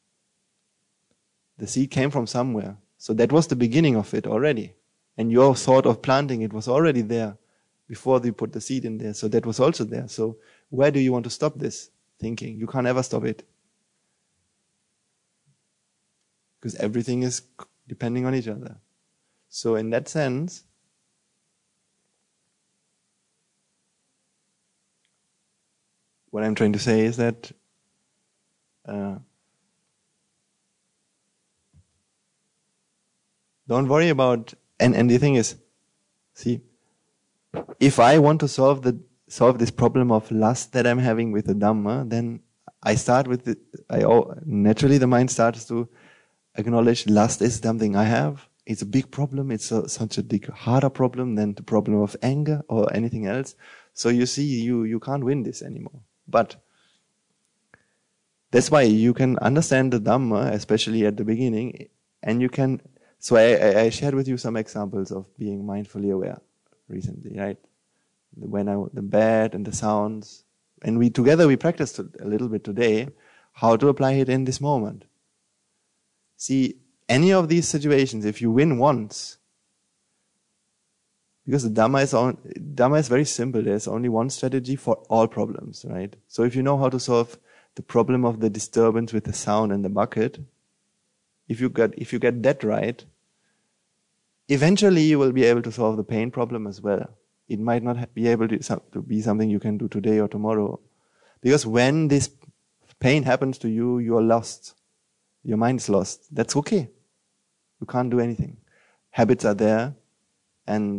The seed came from somewhere. So that was the beginning of it already. And your thought of planting it was already there before you put the seed in there. So that was also there. So where do you want to stop this thinking? You can't ever stop it. Because everything is depending on each other. So in that sense, what I'm trying to say is that don't worry about, and the thing is, see, if I want to solve this problem of lust that I'm having with the Dhamma, then I start with naturally the mind starts to acknowledge lust is something I have. It's a big problem. It's such a big, harder problem than the problem of anger or anything else. So you see, you can't win this anymore. But that's why you can understand the Dhamma, especially at the beginning, and you can. So I shared with you some examples of being mindfully aware recently, right? The bed and the sounds, and we practiced a little bit today how to apply it in this moment. See, any of these situations, if you win once, because the Dhamma is very simple. There's only one strategy for all problems, right? So if you know how to solve the problem of the disturbance with the sound and the bucket, if you get that right, eventually you will be able to solve the pain problem as well. It might not be able to be something you can do today or tomorrow. Because when this pain happens to you, you are lost. Your mind is lost. That's okay. You can't do anything. Habits are there, and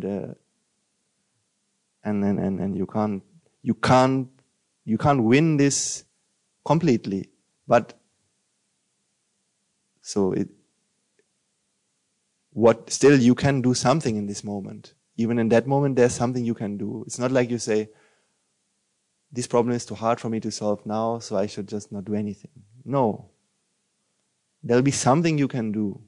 you can't win this completely. But so still you can do something in this moment. Even in that moment, there's something you can do. It's not like you say, this problem is too hard for me to solve now, so I should just not do anything. No. There'll be something you can do.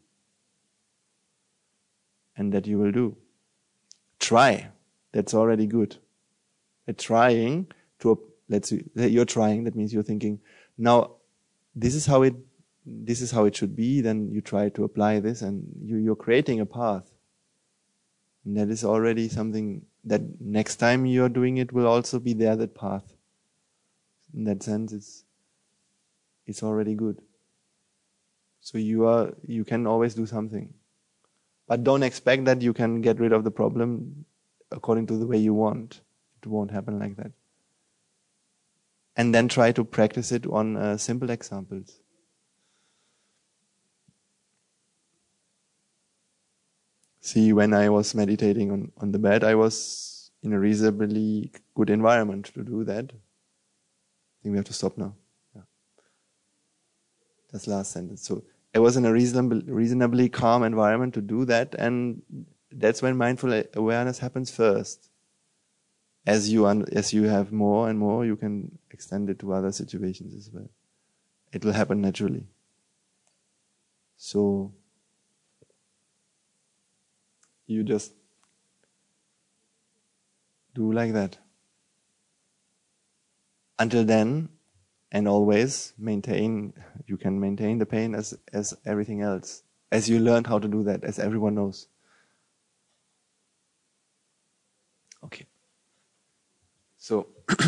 And that you will do. Try. That's already good. Trying to, let's say you're trying, that means you're thinking, now this is how it should be, then you try to apply this and you're creating a path. And that is already something that next time you're doing it will also be there, that path. In that sense, it's already good. So you can always do something. But don't expect that you can get rid of the problem according to the way you want. It won't happen like that. And then try to practice it on simple examples. See, when I was meditating on the bed, I was in a reasonably good environment to do that. I think we have to stop now. Yeah. That's the last sentence. So I was in a reasonably calm environment to do that, and that's when mindful awareness happens first. As you have more and more, you can extend it to other situations as well. It will happen naturally. So you just do like that. Until then, and always you can maintain the pain as everything else. As you learned how to do that, as everyone knows. Okay. So,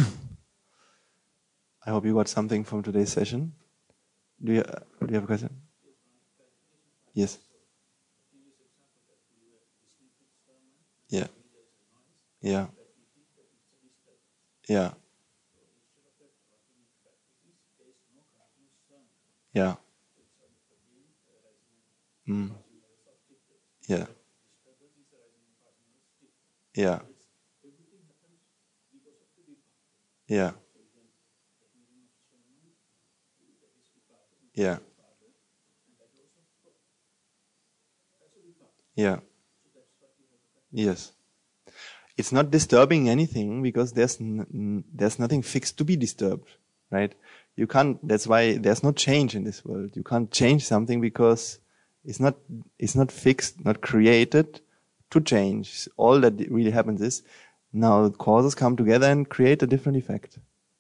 I hope you got something from today's session. Do you have a question? Yes. Yeah. Yeah. Yeah. Yeah. Mm. Yeah. Yeah. Yeah. Yeah. Yeah. Yes. It's not disturbing anything because there's nothing fixed to be disturbed, right? You can't. That's why there's no change in this world. You can't change something because it's not fixed, not created to change. All that really happens is now causes come together and create a different effect.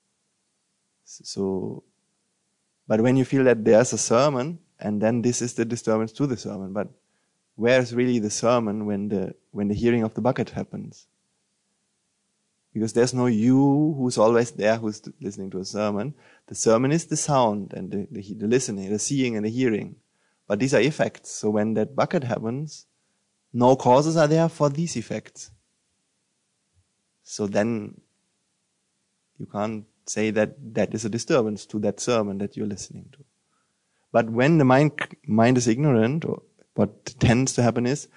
So, but when you feel that there's a sermon, and then this is the disturbance to the sermon, but where's really the sermon when the hearing of the bucket happens? Because there's no you who's always there who's listening to a sermon. The sermon is the sound and the listening, the seeing and the hearing. But these are effects. So when that bucket happens, no causes are there for these effects. So then you can't say that is a disturbance to that sermon that you're listening to. But when the mind is ignorant, or what tends to happen is,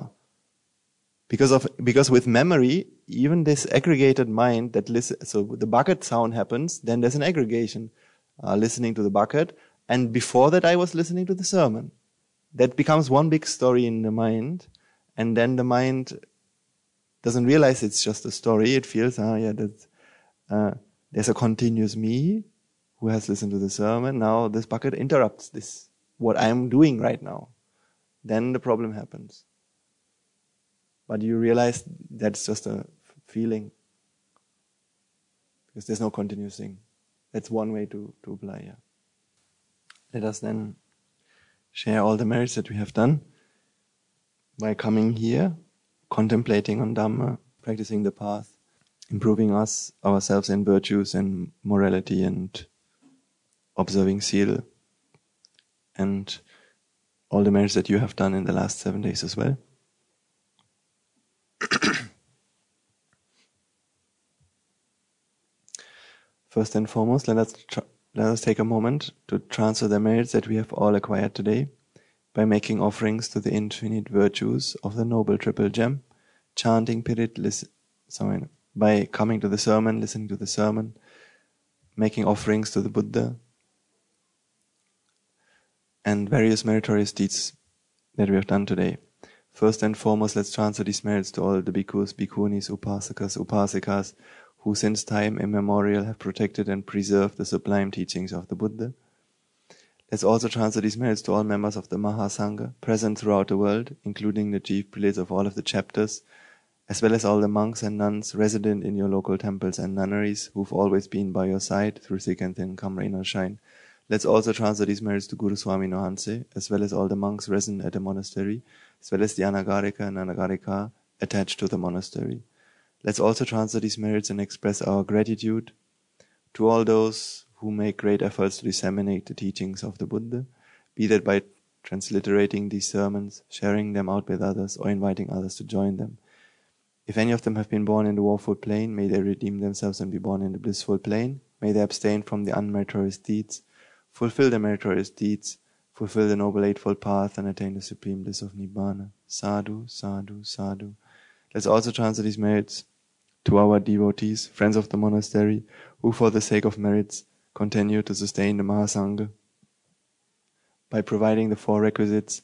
because with memory, even this aggregated mind that listens, so the bucket sound happens, then there's an aggregation, listening to the bucket, and before that I was listening to the sermon. That becomes one big story in the mind, and then the mind doesn't realize it's just a story. It feels, there's a continuous me who has listened to the sermon. Now this bucket interrupts this, what I'm doing right now. Then the problem happens. But you realize that's just a feeling. Because there's no continuous thing. That's one way to apply, yeah. Let us then share all the merits that we have done by coming here, contemplating on Dhamma, practicing the path, improving ourselves in virtues and morality and observing sila, and all the merits that you have done in the last 7 days as well. First and foremost, let us take a moment to transfer the merits that we have all acquired today by making offerings to the infinite virtues of the Noble Triple Gem, chanting Pirit, by coming to the sermon, listening to the sermon, making offerings to the Buddha, and various meritorious deeds that we have done today. First and foremost, let's transfer these merits to all the bhikkhus, bhikkhunis, upasakas, upasikas, who since time immemorial have protected and preserved the sublime teachings of the Buddha. Let's also transfer these merits to all members of the Mahasangha, present throughout the world, including the chief prelates of all of the chapters, as well as all the monks and nuns resident in your local temples and nunneries, who've always been by your side through thick and thin, come rain or shine. Let's also transfer these merits to Guru Swami Nohanse, as well as all the monks resident at the monastery, as well as the Anagarika and Anagarika attached to the monastery. Let's also transfer these merits and express our gratitude to all those who make great efforts to disseminate the teachings of the Buddha, be that by transliterating these sermons, sharing them out with others, or inviting others to join them. If any of them have been born in the woeful plane, may they redeem themselves and be born in the blissful plane. May they abstain from the unmeritorious deeds, fulfill the meritorious deeds, fulfill the Noble Eightfold Path, and attain the supreme bliss of Nibbana. Sadhu, sadhu, sadhu. Let's also transfer these merits to our devotees, friends of the monastery, who for the sake of merits continue to sustain the Mahasangha by providing the four requisites,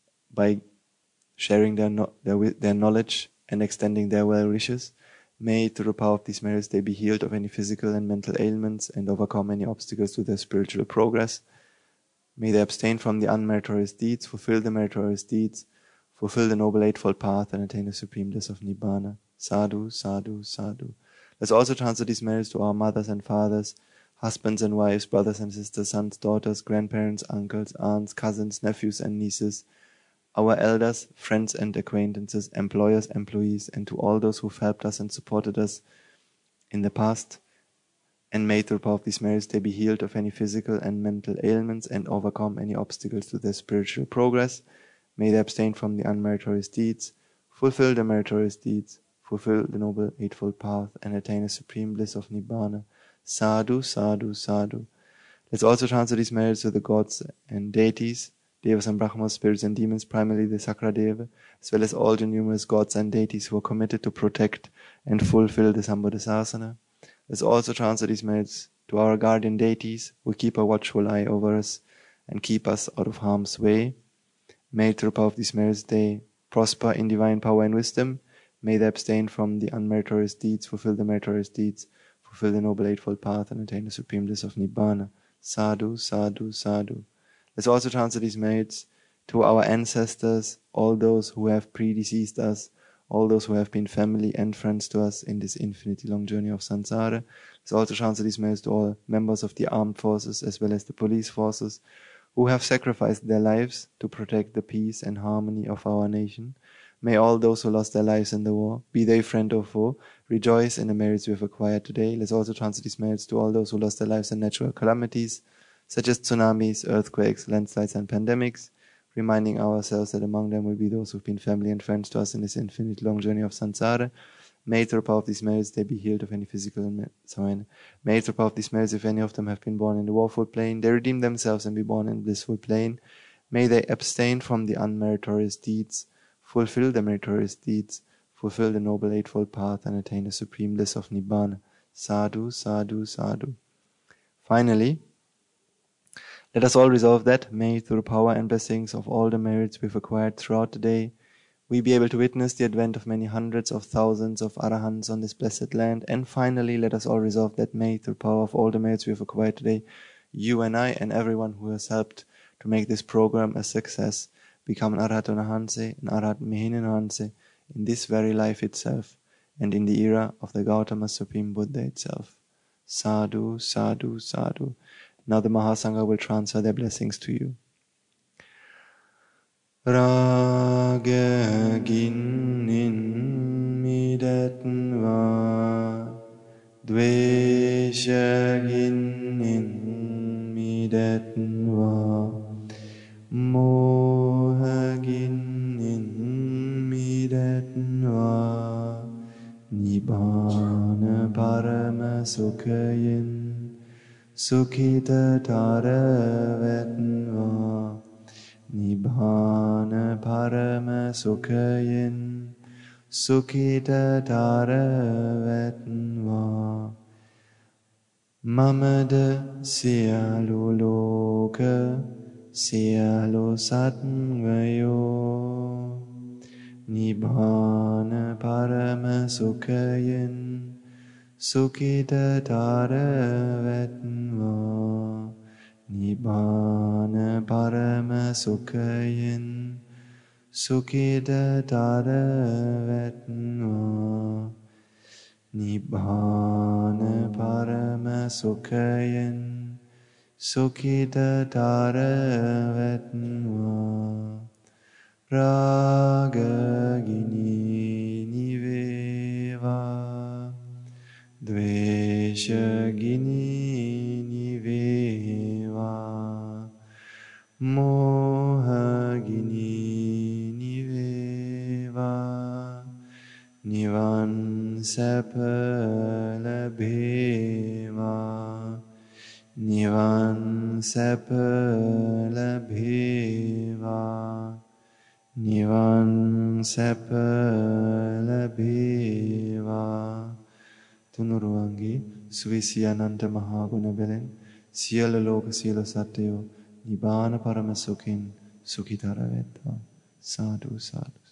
by sharing their knowledge and extending their well wishes. May, through the power of these merits, they be healed of any physical and mental ailments and overcome any obstacles to their spiritual progress. May they abstain from the unmeritorious deeds, fulfill the meritorious deeds, fulfill the Noble Eightfold Path, and attain the supreme bliss of Nibbana. Sadhu, sadhu, sadhu. Let's also transfer these merits to our mothers and fathers, husbands and wives, brothers and sisters, sons, daughters, grandparents, uncles, aunts, cousins, nephews and nieces, our elders, friends and acquaintances, employers, employees, and to all those who've helped us and supported us in the past. And may through the power of these merits they be healed of any physical and mental ailments and overcome any obstacles to their spiritual progress. May they abstain from the unmeritorious deeds, fulfill the meritorious deeds, fulfill the Noble Eightfold Path, and attain a supreme bliss of Nibbana. Sadhu, sadhu, sadhu. Let's also transfer these merits to the gods and deities, Devas and Brahmas, spirits and demons, primarily the Sakradeva, as well as all the numerous gods and deities who are committed to protect and fulfill the Sambodhisasana. Let's also transfer these merits to our guardian deities, who keep a watchful eye over us and keep us out of harm's way. May through the power of these merits they prosper in divine power and wisdom. May they abstain from the unmeritorious deeds, fulfill the meritorious deeds, fulfill the Noble Eightfold Path, and attain the supreme bliss of Nibbana. Sadhu, sadhu, sadhu. Let's also transfer these merits to our ancestors, all those who have predeceased us, all those who have been family and friends to us in this infinitely long journey of samsara. Let's also transfer these merits to all members of the armed forces as well as the police forces who have sacrificed their lives to protect the peace and harmony of our nation. May all those who lost their lives in the war, be they friend or foe, rejoice in the merits we have acquired today. Let's also transfer these merits to all those who lost their lives in natural calamities, such as tsunamis, earthquakes, landslides, and pandemics, reminding ourselves that among them will be those who've been family and friends to us in this infinite long journey of samsara. May through the power of these merits they be healed of any physical May through the power of these merits, if any of them have been born in the woeful plane, they redeem themselves and be born in the blissful plane. May they abstain from the unmeritorious deeds, fulfill the meritorious deeds, fulfill the Noble Eightfold Path, and attain the supreme bliss of Nibbana. Sadhu, sadhu, sadhu. Finally, let us all resolve that, may through the power and blessings of all the merits we've acquired throughout the day, we be able to witness the advent of many hundreds of thousands of Arahants on this blessed land. And finally, let us all resolve that, may through the power of all the merits we've acquired today, you and I and everyone who has helped to make this program a success become an Arahat Nahanse, an Arahat Mihina Nahanse in this very life itself and in the era of the Gautama Supreme Buddha itself. Sadhu, sadhu, sadhu. Now the Mahasangha will transfer their blessings to you. Raga ginnin midatva, dvesha ginnin midatva, moha ginnin midatva, nibbana parama sukhayin, Sukhita tara vetnva, Nibbana parama sukhayin, Sukhita tara vetnva. Mamada siyalu loka, siyalu satvayo, නිබ්බාන පරම සුඛයෙන් සුඛිතතර වෙත්වා නිබ්බාන පරම සුඛයෙන් සුඛිතතර වෙත්වා නිබ්බාන පරම සුඛයෙන් සුඛිතතර වෙත්වා රාගගිනි නිවේවා ද්වේෂගිනි නිවේවා මෝහගිනි නිවේවා නිවන් සැප ලැබේවා නිවන් සැප ලැබේවා නිවන් සැප ලැබේවා තුනුරුවන්ගේ සුවිසි අනන්ත මහා ගුණ බැලෙන් සියලු ලෝක සියලු සත්වයෝ නිබාන පරම සුඛින් සුඛිතර වෙත්වා සාදු සාදු